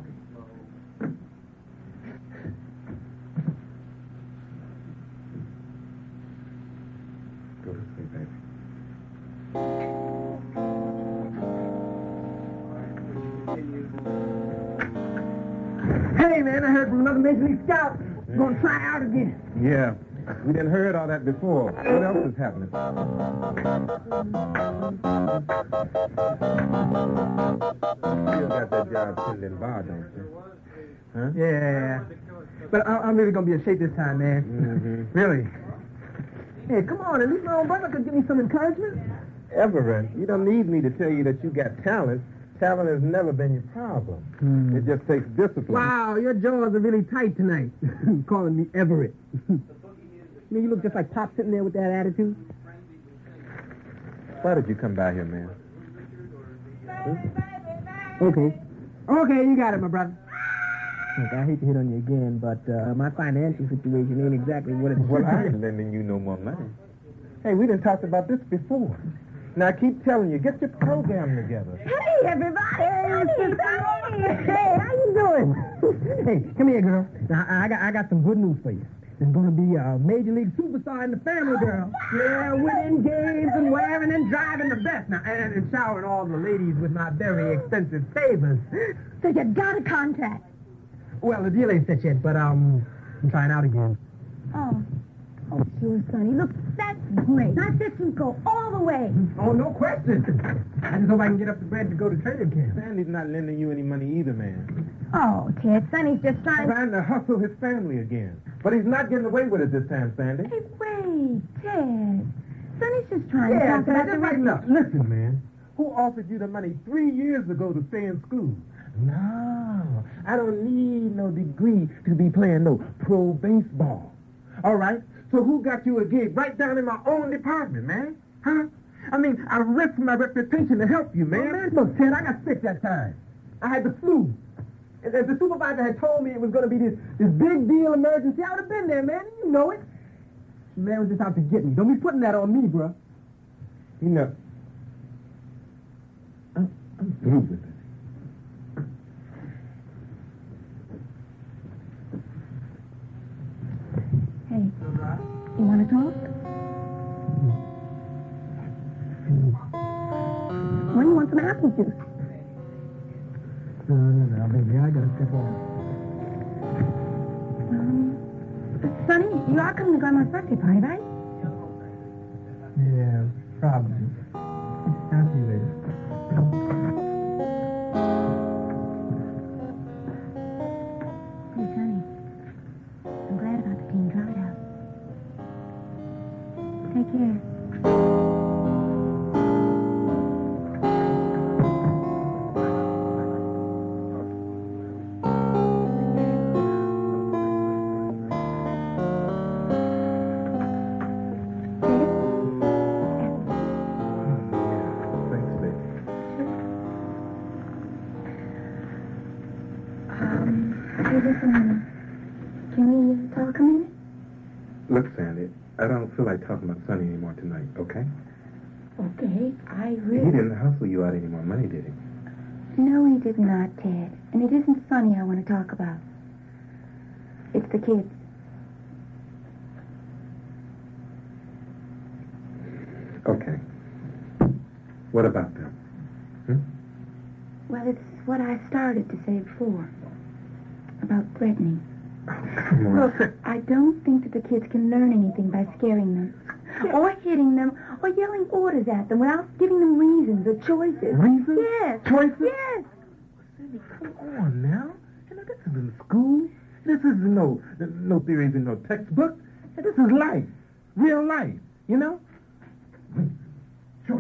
Go to sleep, baby. Hey, man, I heard from another Major League scout. Going to try out again. Yeah. We didn't heard all that before. What else is happening? You still got that job tending bar, don't you? Huh? Yeah. But I'm really going to be in shape this time, man. Mm-hmm. Really. Hey, come on. At least my own brother could give me some encouragement. Everett, you don't need me to tell you that you got talent. Talent has never been your problem. It just takes discipline. Wow, your jaws are really tight tonight. Calling me Everett. You look just like Pop sitting there with that attitude. Why did you come by here, man? Okay. Okay, you got it, my brother. Look, I hate to hit on you again, but my financial situation ain't exactly what it's... Well, I ain't lending you no more money. Hey, we done talked about this before. Now, I keep telling you, get your program together. Hey, everybody! Hey, hey, how you doing? Hey, come here, girl. Now, I got some good news for you. There's going to be a Major League superstar in the family, girl. Yeah, winning games and wearing and driving the best. Now, and showering all the ladies with my very expensive favors. So you got a contract? Well, the deal ain't set yet, but I'm trying out again. Oh, sure, Sonny. Look, that's great. That this can go all the way. Oh, no question. I just hope I can get up the bread to go to training camp. Sandy's not lending you any money either, man. Oh, Ted, Sonny's just Trying to hustle his family again. But he's not getting away with it this time, Sandy. Hey, wait, Ted. Sonny's just trying to talk about the right rest. enough. Listen, man. Who offered you the money 3 years ago to stay in school? No, I don't need no degree to be playing no pro baseball. All right? So who got you a gig right down in my own department, man? Huh? I mean, I risked my reputation to help you, man. Oh, man, look, Ted, I got sick that time. I had the flu. And if the supervisor had told me it was going to be this big deal emergency, I would have been there, man. You know it. The man was just out to get me. Don't be putting that on me, bro. You know, I'm through with it. Hey, you want to talk? When do you want some apple juice? No, baby, I got to step on. Sonny, you are coming to Grandma's birthday party, right? Yeah, probably. I'll see you later. Hey, Sonny, I'm glad about the team tryout. Take care. Can we talk a minute? Look, Sandy, I don't feel like talking about Sonny anymore tonight, okay? Okay, I He really... didn't hustle you out any more money, did he? No, he did not, Ted. And it isn't Sonny I want to talk about. It's the kids. Okay. What about them? Well, it's what I started to say before. About threatening. Come on. Look, I don't think that the kids can learn anything by scaring them. Or hitting them, or yelling orders at them without giving them reasons or choices. Reasons? Yes. Choices? Yes. Sandy, come on now. You know, this isn't school. This is no theories in no textbook. This is life. Real life, you know? Choices.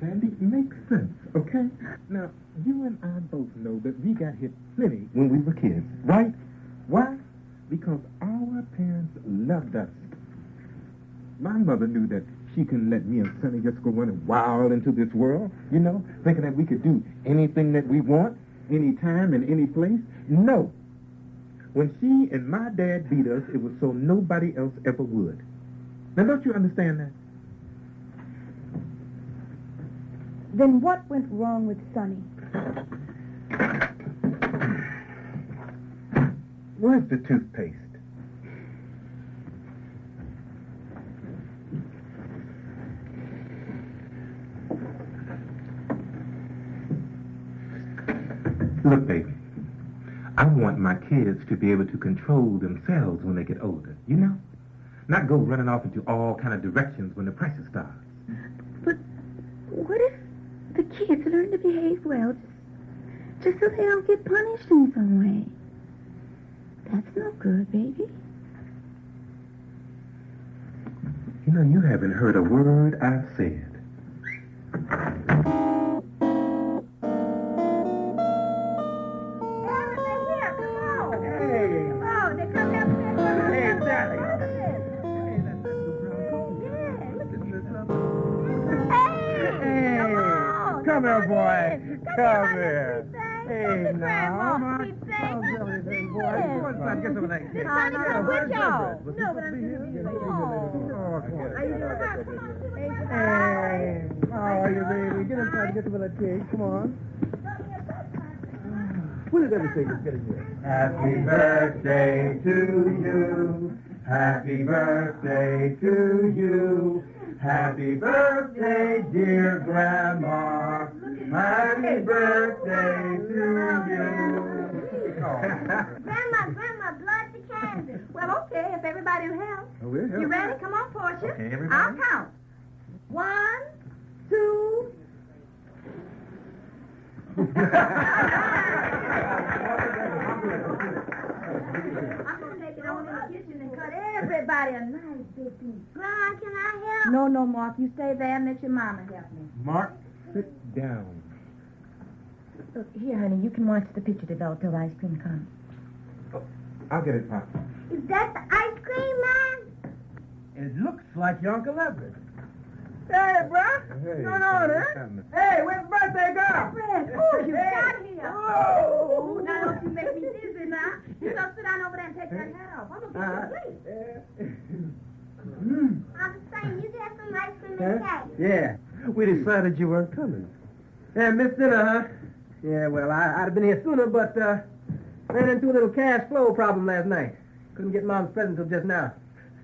Sandy, makes sense, okay? Now, you and I both know that we got hit plenty when we were kids, right? Why? Because our parents loved us. My mother knew that she couldn't let me and Sonny just go running wild into this world, you know, thinking that we could do anything that we want, anytime and any place. No. When she and my dad beat us, it was so nobody else ever would. Now, don't you understand that? Then what went wrong with Sonny? Where's the toothpaste? Look, baby, I want my kids to be able to control themselves when they get older, you know? Not go running off into all kind of directions when the pressure starts. But what if the kids learn to behave well just so they don't get punished in some way? That's no good, baby. You know, you haven't heard a word I've said. Come here, boy. Come here. Hey, now. Get some of that. Hey, how are you, baby? Get inside and get some of that cake. Come on. When did everything just get in here? Happy birthday to you. Happy birthday to you. Happy birthday, dear Grandma. Happy birthday to you. Grandma, blood the candle. Well, okay, if everybody will help. Oh, we'll help. You ready? Come on, Portia. Okay, everybody. I'll count. 1, 2. I'm going to take it on in the kitchen and cut everybody a nice big piece. Grandma, can I help? No, Mark. You stay there and let your mama help me. Mark, sit down. Look, here, honey, you can watch the picture develop till the ice cream comes. Oh, I'll get it, Pop. Is that the ice cream man? It looks like your Uncle Everett. Hey, bruh. Hey, What's going on, huh? Hey, where's the birthday girl? Fred, oh, you Hey. got here. Oh. Now, don't you make me dizzy now. You don't sit down over there and take that hat off. I'm going to get you asleep. I'm saying, you get some ice cream and cake. Yeah. We decided you weren't coming. Yeah, missed dinner, huh? Yeah, well, I'd have been here sooner, but ran into a little cash flow problem last night. Couldn't get Mom's present till just now.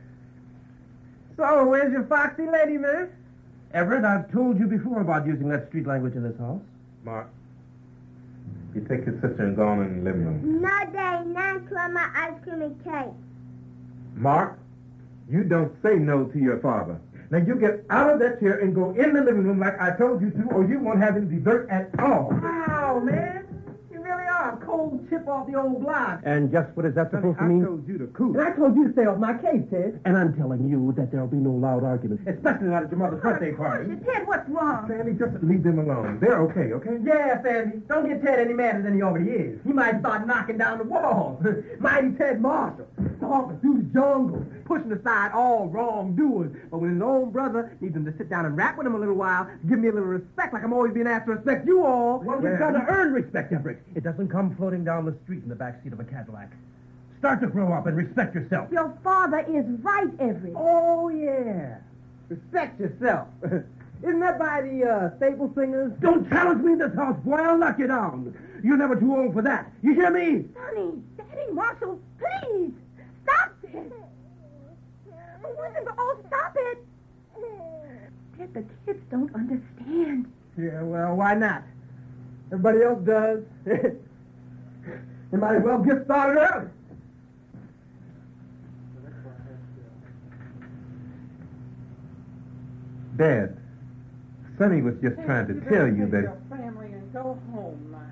So, where's your foxy lady, man? Everett, I've told you before about using that street language in this house. Mark, you take your sister and go on in the living room. No, Daddy, not to my ice cream and cake. Mark, you don't say no to your father. Now you get out of that chair and go in the living room like I told you to, or you won't have any dessert at all. Wow, man. You really are a cold chip off the old block. And just what is that supposed to I mean? told you to cool. And I told you to stay off my case, Ted. And I'm telling you that there'll be no loud arguments. Especially not at your mother's birthday party. Ted, what's wrong? Sandy, just leave them alone. They're okay, okay? Yeah, Sandy. Don't get Ted any madder than he already is. He might start knocking down the walls. Mighty Ted Marshall. Talking through the jungle, pushing aside all wrongdoers. But when his own brother needs him to sit down and rap with him a little while, give me a little respect like I'm always being asked to respect you all. Well, we've got to earn respect, Everett. It doesn't come floating down the street in the backseat of a Cadillac. Start to grow up and respect yourself. Your father is right, Everett. Oh, yeah. Respect yourself. Isn't that by the Staple Singers? Don't challenge me in this house, boy. I'll knock you down. You're never too old for that. You hear me? Sonny, Daddy, Marshall, please. Stop it. Oh, stop it. Ted, the kids don't understand. Yeah, well, why not? Everybody else does. They might as well get started early. Dad, Sonny was just trying to tell you that... Your family and go home, man.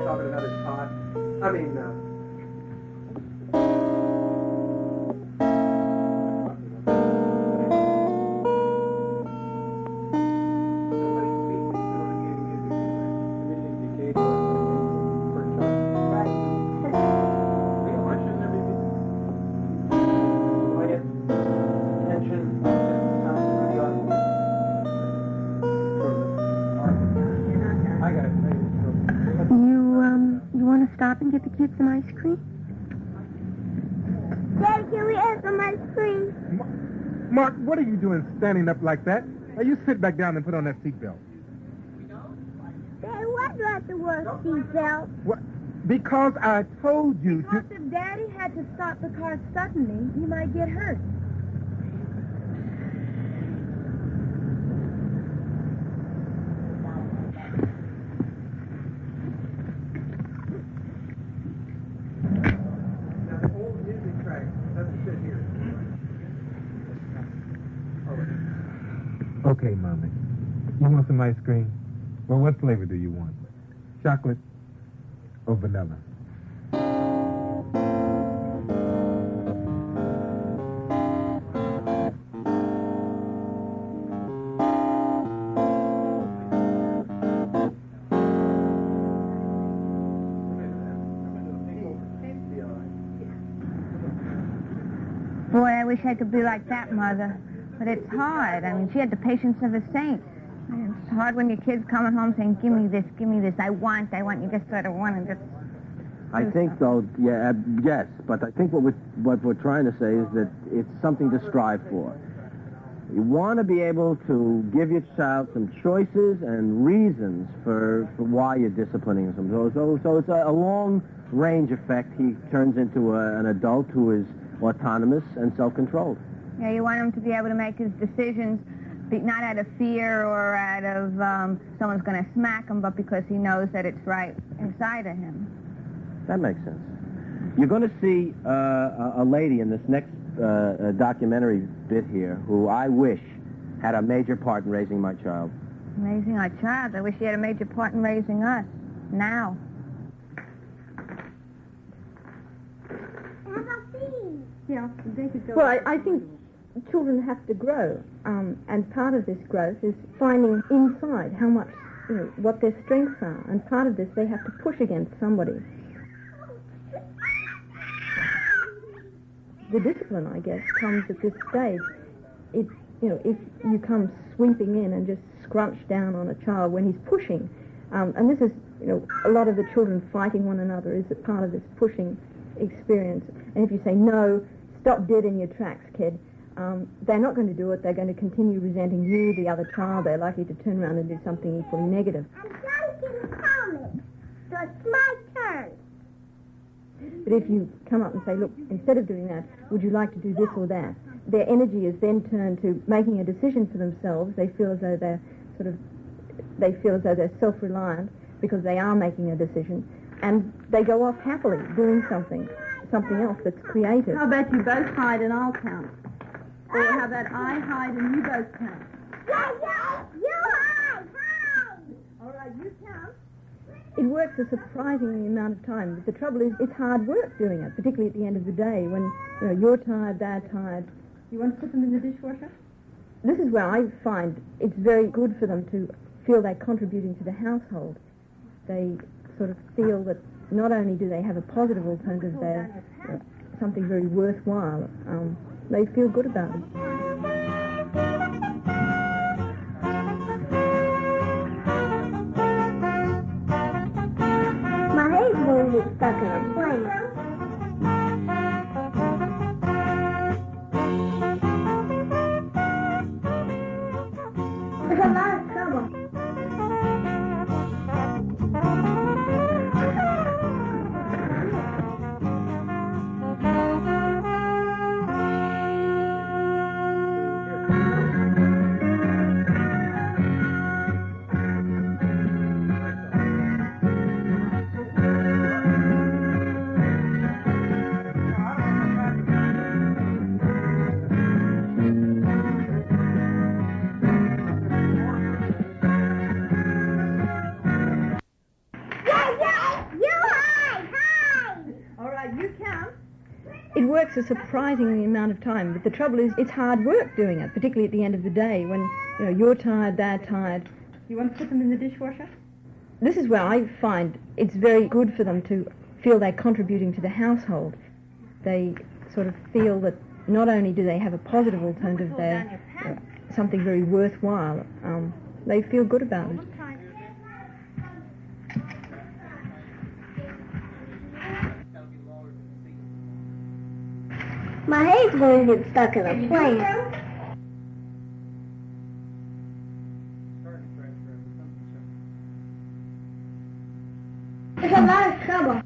tracks off in another spot. I mean, You want to stop and get the kids some ice cream? Daddy, can we have some ice cream? Mark, what are you doing standing up like that? Now, you sit back down and put on that seatbelt. Daddy, why do I have to wear a seatbelt? What? Because I told you Because to... if Daddy had to stop the car suddenly, he might get hurt. Okay, Mommy. You want some ice cream? Well, what flavor do you want? Chocolate or vanilla? Boy, I wish I could be like that, Mother. But it's hard. I mean, she had the patience of a saint. It's hard when your kid's coming home saying, give me this, I want. You just sort of want to just... I think, though, yes, but I think what we're trying to say is that it's something to strive for. You want to be able to give your child some choices and reasons for why you're disciplining them. So it's a long-range effect. He turns into an adult who is autonomous and self-controlled. Yeah, you want him to be able to make his decisions, not out of fear or out of someone's going to smack him, but because he knows that it's right inside of him. That makes sense. You're going to see a lady in this next documentary bit here who I wish had a major part in raising my child. Raising our child? I wish he had a major part in raising us. Now. Yeah, they could go. Well, I think children have to grow, and part of this growth is finding inside how much, what their strengths are, and part of this they have to push against somebody. The discipline, I guess, comes at this stage. If you come sweeping in and just scrunch down on a child when he's pushing, and this is, a lot of the children fighting one another is a part of this pushing experience. And if you say, no, stop dead in your tracks, kid, they're not going to do it. They're going to continue resenting you, the other child. They're likely to turn around and do something equally negative. I'm trying to comics, so it's my turn. But if you come up and say, look, instead of doing that, would you like to do this or that? Their energy is then turned to making a decision for themselves. They feel as though they're self-reliant because they are making a decision, and they go off happily doing something else that's creative. How about you both hide and I'll count? Or how about I hide and you both count? Yeah, you hide! All right, you count. It works a surprising amount of time. But the trouble is, it's hard work doing it, particularly at the end of the day when you're tired, they're tired. You want to put them in the dishwasher? This is where I find it's very good for them to feel they're contributing to the household. They sort of feel that not only do they have a positive alternative there, something very worthwhile, they feel good about it. My head's going to get stuck in a plane. There's a lot of trouble. It works a surprising amount of time, but the trouble is it's hard work doing it, particularly at the end of the day when you're tired, they're tired. You want to put them in the dishwasher? This is where I find it's very good for them to feel they're contributing to the household. They sort of feel that not only do they have a positive alternative there, something very worthwhile, they feel good about it. My hair's going to get stuck in a plane. It's a lot of trouble.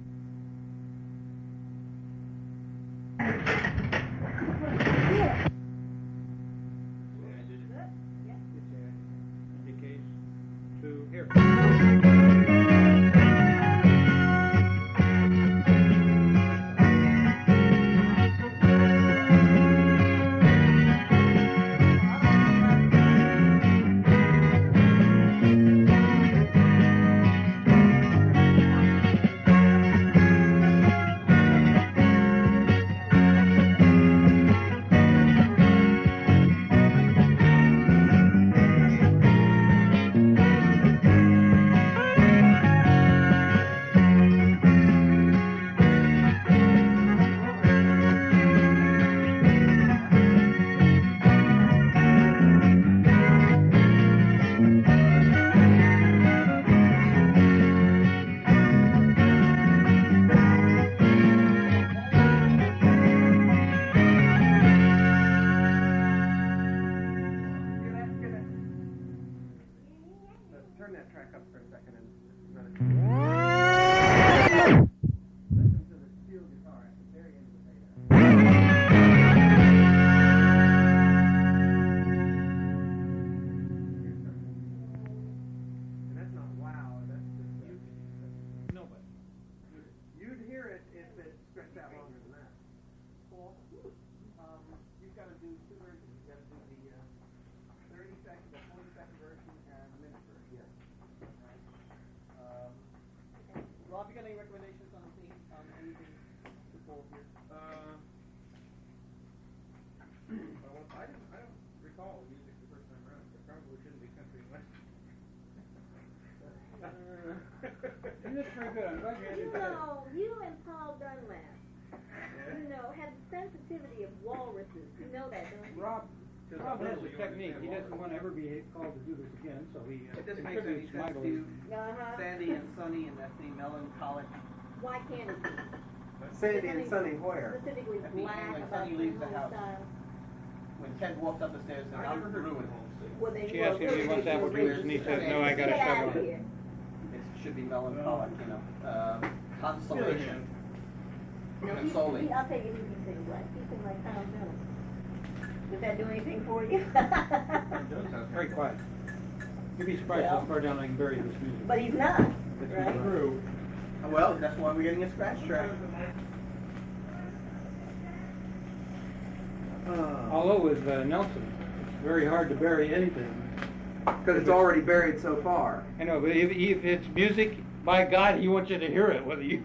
Rob, you got any recommendations on anything to pull here? I don't recall music the first time around. It probably shouldn't be country and western. That's very good. I'm glad you had You and Paul Dunlap, have the sensitivity of walruses. You know that, don't you? Rob has a technique. He doesn't want to ever be called to do this again, so he It doesn't make any sense to Sandy and Sonny and that's the melancholic. Why can't it be? Sandy and Sonny Hoyer. Specifically At the black end when about Sonny leaves the the house. style. When Ted walks up the stairs and I'm ruined. She asked him if he wants apple juice, and he says, no, I got a shovel. It should be melancholic, consolation. Consoling. I'll tell you who you sing like. You sing like Tom Jones. Does that do anything for you? Very quiet. You'd be surprised how far down I can bury this music. But he's not, right? True. Well, that's why we're getting a scratch track. Although with Nelson, it's very hard to bury anything. Because it's already buried so far. I know, but if it's music, by God, he wants you to hear it, whether you...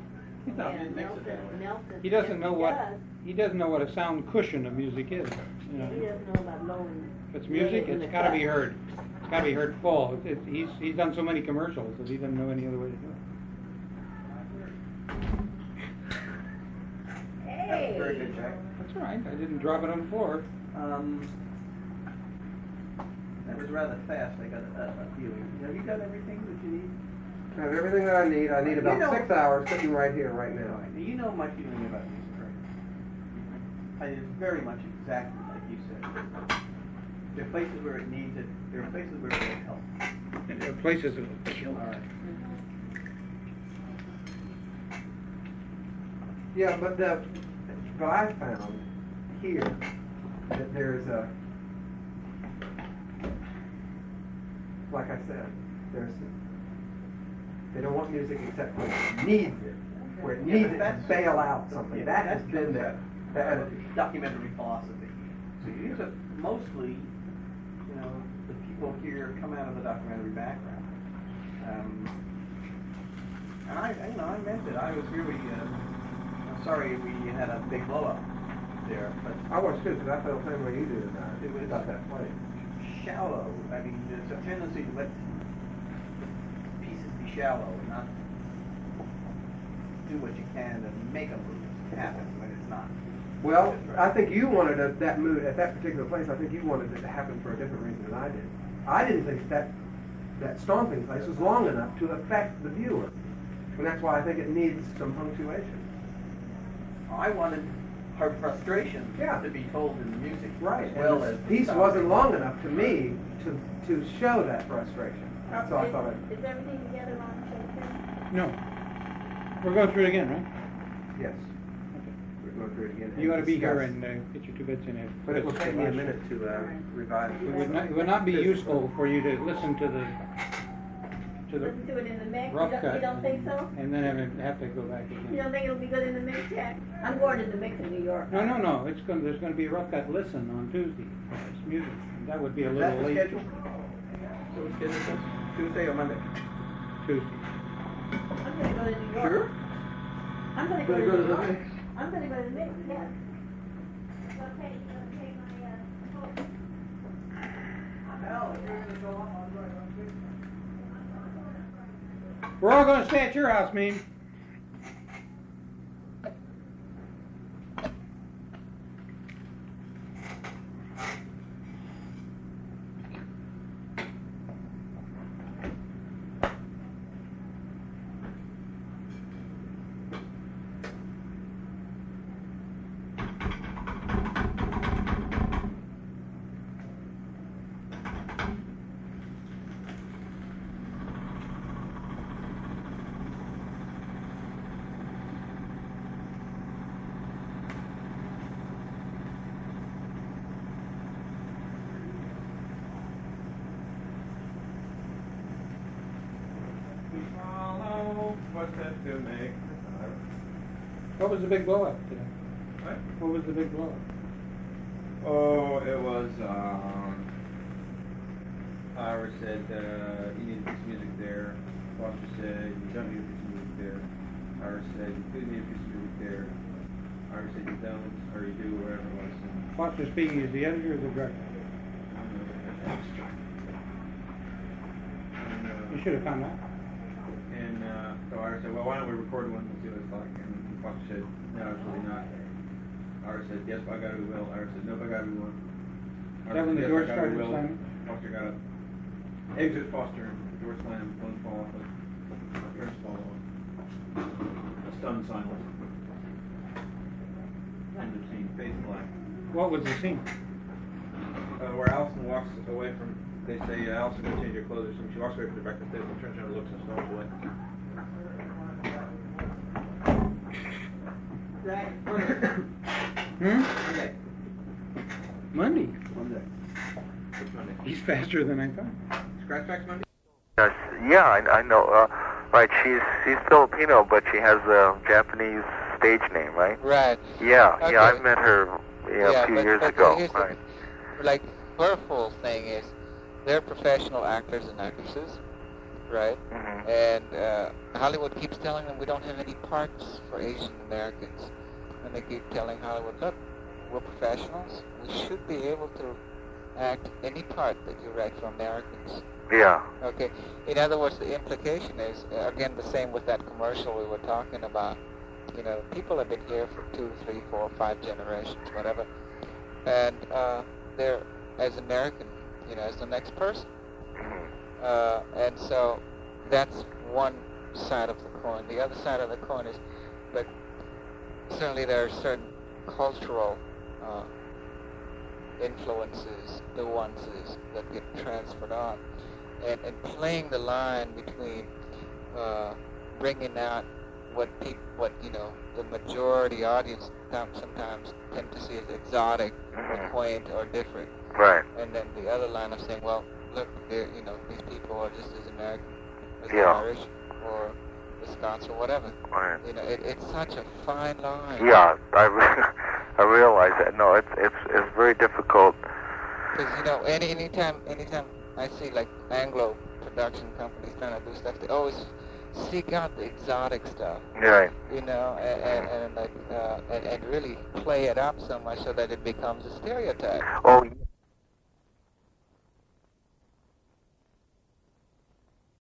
He doesn't know what a sound cushion of music is. He doesn't know about low and... If it's music, it's got to be heard. It's got to be heard full. He's done so many commercials that he doesn't know any other way to do it. Hey! That's very good, Jack. That's all right. I didn't drop it on the floor. That was rather fast. I got a feeling. Have you got everything that you need? I have everything that I need. I need about 6 hours sitting right here, right now. You know my feeling about music, right? It is very much exactly like you said. There are places where it needs it. There are places where it will help. And there are places that will kill All right. Yeah, but I found here that there's like I said, they don't want music except when it needs it. Where it needs it to bail out something. That has been the documentary philosophy. So you use it mostly, the people here come out of the documentary background. And I meant it. I was really sorry we had a big blow-up there, but I was too, because I felt the same way you did it was about that plane. shallow. I mean, there's a tendency to let pieces be shallow and not do what you can to make a move happen when it's not. Well, I think you wanted that move at that particular place. I think you wanted it to happen for a different reason than I did. I didn't think that stomping place was long enough to affect the viewer, and that's why I think it needs some punctuation. I wanted her frustration to be told in the music, right? As well as the piece wasn't long enough to me to show that frustration. So I thought Is everything together on Shakespeare? No. We're going through it again, right? Yes. We're going through it again. You ought to be here and get your 2 bits in it. But it will take me a minute to revise. It would not be useful for you to listen to the Listen to it in the mix? rough cut. You don't think so? And then have to go back again. You don't think it'll be good in the mix yet? I'm going to the mix in New York. No. There's going to be a rough cut listen on Tuesday. It's music. And that would be a Is little that the late. schedule? So it's scheduled Tuesday or Monday? Tuesday. I'm going to go to New York. Sure? I'm going to go to New York. I'm going to go to the mix, yes. Okay, We're all going to stay at your house, Mean. To make. What was the big blow up today? What? What was the big blow up? Oh, it was, Ira said, you need a piece of music there. Foster said, you don't need a piece of music there. Ira said, you do need a piece of music there. Ira said, you don't, or you do, whatever it was. Foster speaking is the editor or the director? You should have found out. And so Ira said, well, why don't we record one and see what it's like? And Foster said, no, absolutely not. Ira said, yes, by God we will. Ira said, no, by God we won't. Is that when the door started slamming? Foster got up. Exit Foster, the door slammed, one fall off, the parents fall off. A stunned silence. And the scene, face black. What was the scene? Where Allison walks away from, they say, Allison, go change your clothes or something. She walks away from the breakfast table, turns around and looks and storms away. Monday. Monday? Monday. Which Monday? He's faster than I thought. Scratch Facts Monday? Yeah, I know. Right, she's Filipino, but she has a Japanese stage name, right? Right. Yeah, Okay. yeah, I met her a few years ago. Here's Right. Like, her whole thing is they're professional actors and actresses, right? Mm-hmm. And Hollywood keeps telling them we don't have any parts for Asian Americans. And they keep telling Hollywood, look, we're professionals. We should be able to act any part that you write for Americans. Yeah. Okay. In other words, the implication is, again, the same with that commercial we were talking about. You know, people have been here for 2, 3, 4, 5 generations, whatever. And they're as American, you know, as the next person. And so that's one side of the coin. The other side of the coin is that certainly there are certain cultural influences, nuances that get transferred on. And playing the line between bringing out what you know, the majority audience sometimes tend to see as exotic or quaint or different. Right. And then the other line of saying, well, look, you know, these people are just as American as the Yeah. Irish or the Scots or whatever. Right. You know, it's such a fine line. Yeah, I realize that. No, it's very difficult. Because, you know, anytime I see like Anglo production companies trying to do stuff, they always seek out the exotic stuff. Right. You know, and really play it up so much so that it becomes a stereotype. Oh,